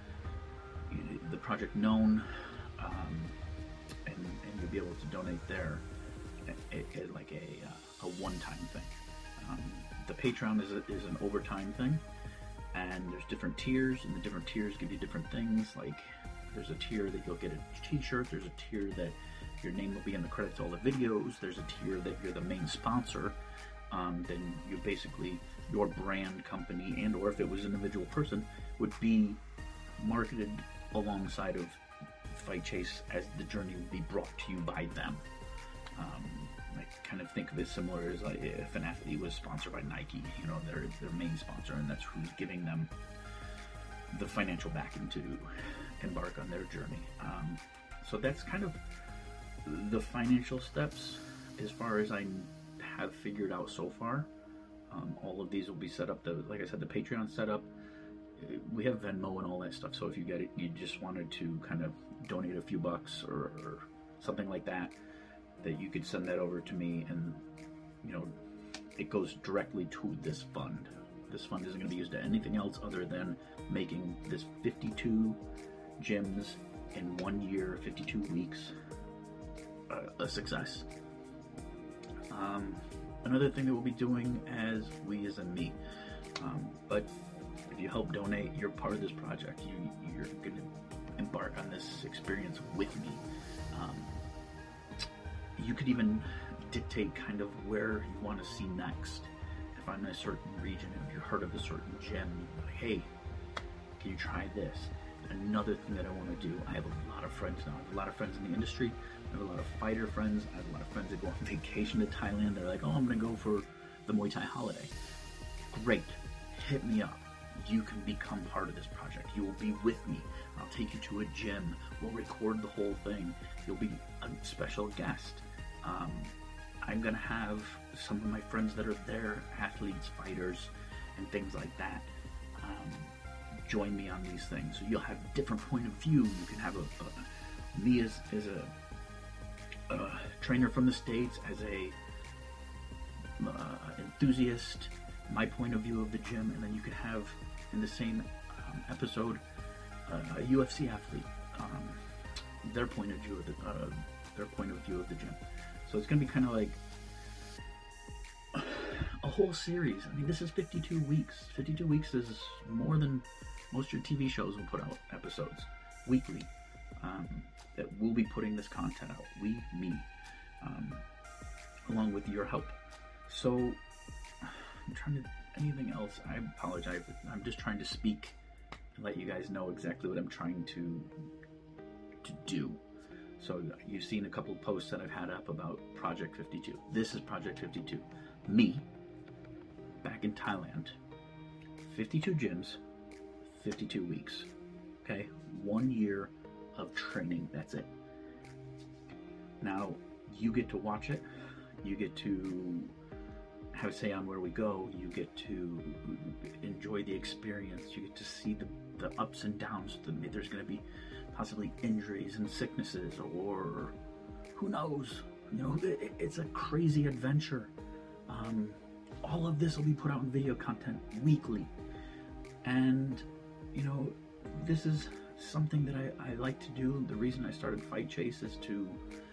the project known, um, and, and you'll be able to donate there, a, a, like a, a one-time thing. Um, the Patreon is, a, is an overtime thing, and there's different tiers, and the different tiers give you different things. Like, there's a tier that you'll get a t-shirt, there's a tier that your name will be in the credits to all the videos, there's a tier that you're the main sponsor. Um, then you basically, your brand company, and or if it was an individual person, would be marketed alongside of Fight Chase, as the journey would be brought to you by them. Um, I kind of think of it similar as like if an athlete was sponsored by Nike, you know, they're their main sponsor, and that's who's giving them the financial backing to embark on their journey. Um, so that's kind of the financial steps as far as I have figured out so far. Um, all of these will be set up. The, like I said, the Patreon set up. We have Venmo and all that stuff. So if you get it, you just wanted to kind of donate a few bucks or, or something like that, that you could send that over to me, and you know, it goes directly to this fund. This fund isn't going to be used to anything else other than making this fifty-two gyms in one year, fifty-two weeks, uh, a success. Um, another thing that we'll be doing as we as in me, um, but if you help donate, you're part of this project. You, you're going to embark on this experience with me. Um, you could even dictate kind of where you want to see next. If I'm in a certain region, if you heard of a certain gym, like, hey, can you try this? Another thing that I want to do, I have a lot of friends now. I have a lot of friends in the industry. I have a lot of fighter friends. I have a lot of friends that go on vacation to Thailand. They're like, oh, I'm going to go for the Muay Thai holiday. Great. Hit me up. You can become part of this project. You will be with me. I'll take you to a gym. We'll record the whole thing. You'll be a special guest. Um, I'm going to have some of my friends that are there, athletes, fighters, and things like that, um, join me on these things. So you'll have a different point of view. You can have a, a me as, as a, a trainer from the States, as a uh, enthusiast, my point of view of the gym, and then you could have in the same um, episode uh, a U F C athlete, um, their point of view of the uh, their point of view of the gym. So it's going to be kind of like a whole series. I mean, this is fifty-two weeks. fifty-two weeks is more than most of your T V shows will put out episodes weekly. Um, that we'll be putting this content out. We, me, um, along with your help. So I'm trying to, anything else, I apologize. I'm just trying to speak and let you guys know exactly what I'm trying to to do. So you've seen a couple of posts that I've had up about Project fifty-two. This is Project fifty-two. Me, back in Thailand, fifty-two gyms, fifty-two weeks. Okay, one year of training, that's it. Now, you get to watch it. You get to have a say on where we go. You get to enjoy the experience. You get to see the, the ups and downs. The, there's going to be possibly injuries and sicknesses, or who knows? You know, it, it's a crazy adventure. Um, all of this will be put out in video content weekly. And, you know, this is something that I, I like to do. The reason I started Fight Chase is to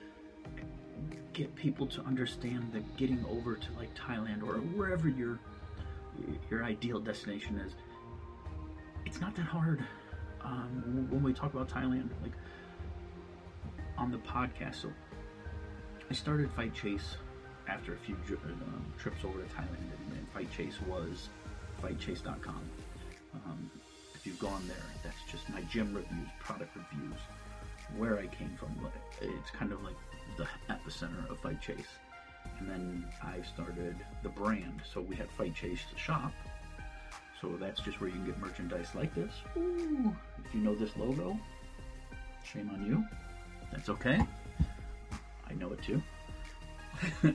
get people to understand that getting over to like Thailand or wherever your your ideal destination is, it's not that hard. Um, when we talk about Thailand, like on the podcast, so I started Fight Chase after a few um, trips over to Thailand, and, and Fight Chase was fight chase dot com. Um, if you've gone there, that's just my gym reviews, product reviews, where I came from. It's kind of like the epicenter of Fight Chase. And then I started the brand. So we had Fight Chase shop. So that's just where you can get merchandise like this. Ooh, if you know this logo, shame on you. That's okay. I know it too.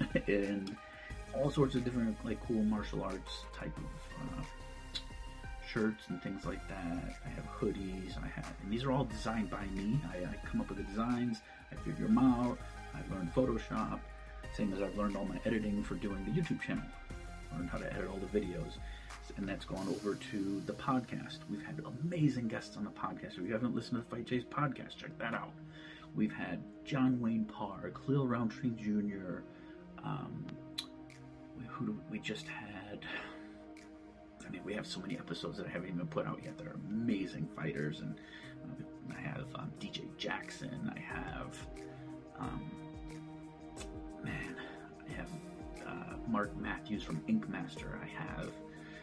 And all sorts of different like cool martial arts type of uh, shirts and things like that. I have hoodies. I have, and these are all designed by me. I, I come up with the designs. I figure them out. I've learned Photoshop. Same as I've learned all my editing for doing the YouTube channel. Learned how to edit all the videos. And that's gone over to the podcast. We've had amazing guests on the podcast. If you haven't listened to the Fight Chase podcast, check that out. We've had John Wayne Parr, Khalil Roundtree Junior Um, who do, we just had... I mean, we have so many episodes that I haven't even put out yet that are amazing fighters. And uh, I have um, D J Jackson. I have... Um, man, I have uh, Mark Matthews from Ink Master. I have...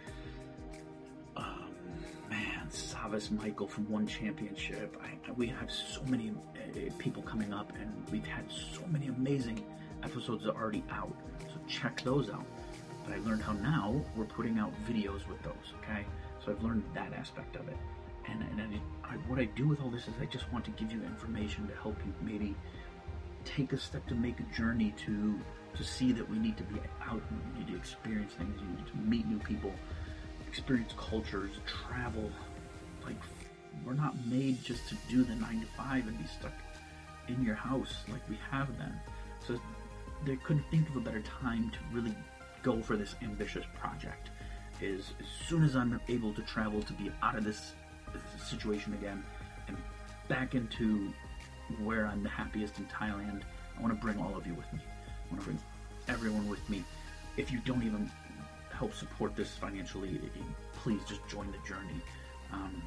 Um, man, Savas Michael from One Championship. I, we have so many uh, people coming up, and we've had so many amazing episodes that are already out. So check those out. But I learned how now we're putting out videos with those. Okay, so I've learned that aspect of it. And and I, I, what I do with all this is I just want to give you information to help you maybe take a step to make a journey to to see that we need to be out and we need to experience things. You need to meet new people. Experience cultures, travel. Like, we're not made just to do the nine to five and be stuck in your house like we have been. So they couldn't think of a better time to really go for this ambitious project. Is as soon as I'm able to travel, to be out of this, this situation again and back into where I'm the happiest in Thailand, I want to bring all of you with me. I want to bring everyone with me. If you don't even help support this financially, please just join the journey. Um,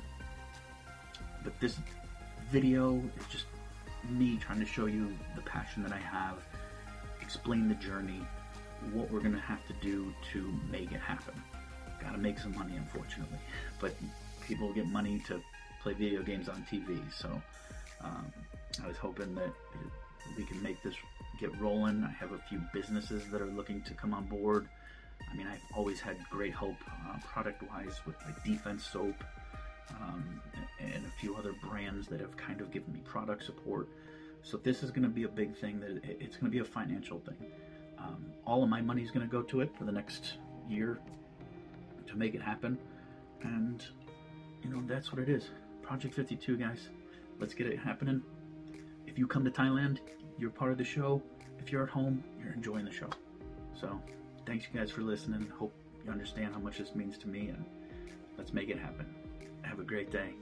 but this video is just me trying to show you the passion that I have, explain the journey, what we're going to have to do to make it happen. Got to make some money, unfortunately, but people get money to play video games on T V, so um, I was hoping that we can make this get rolling. I have a few businesses that are looking to come on board. I mean, I've always had great hope uh, product-wise with like Defense Soap um, and a few other brands that have kind of given me product support. So this is going to be a big thing. That it's going to be a financial thing. Um, all of my money is going to go to it for the next year to make it happen. And, you know, that's what it is. Project fifty-two, guys. Let's get it happening. If you come to Thailand, you're part of the show. If you're at home, you're enjoying the show. So... thanks you guys for listening. Hope you understand how much this means to me, and let's make it happen. Have a great day.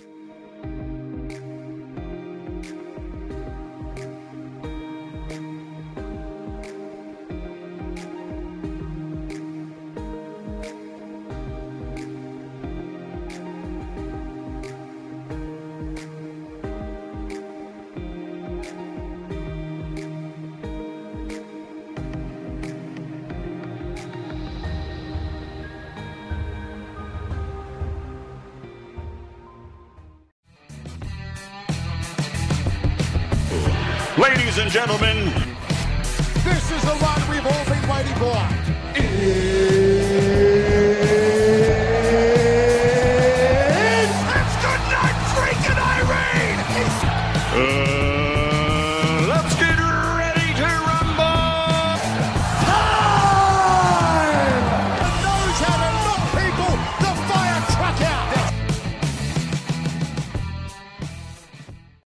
Ladies and gentlemen, this is the one we've all been waiting for.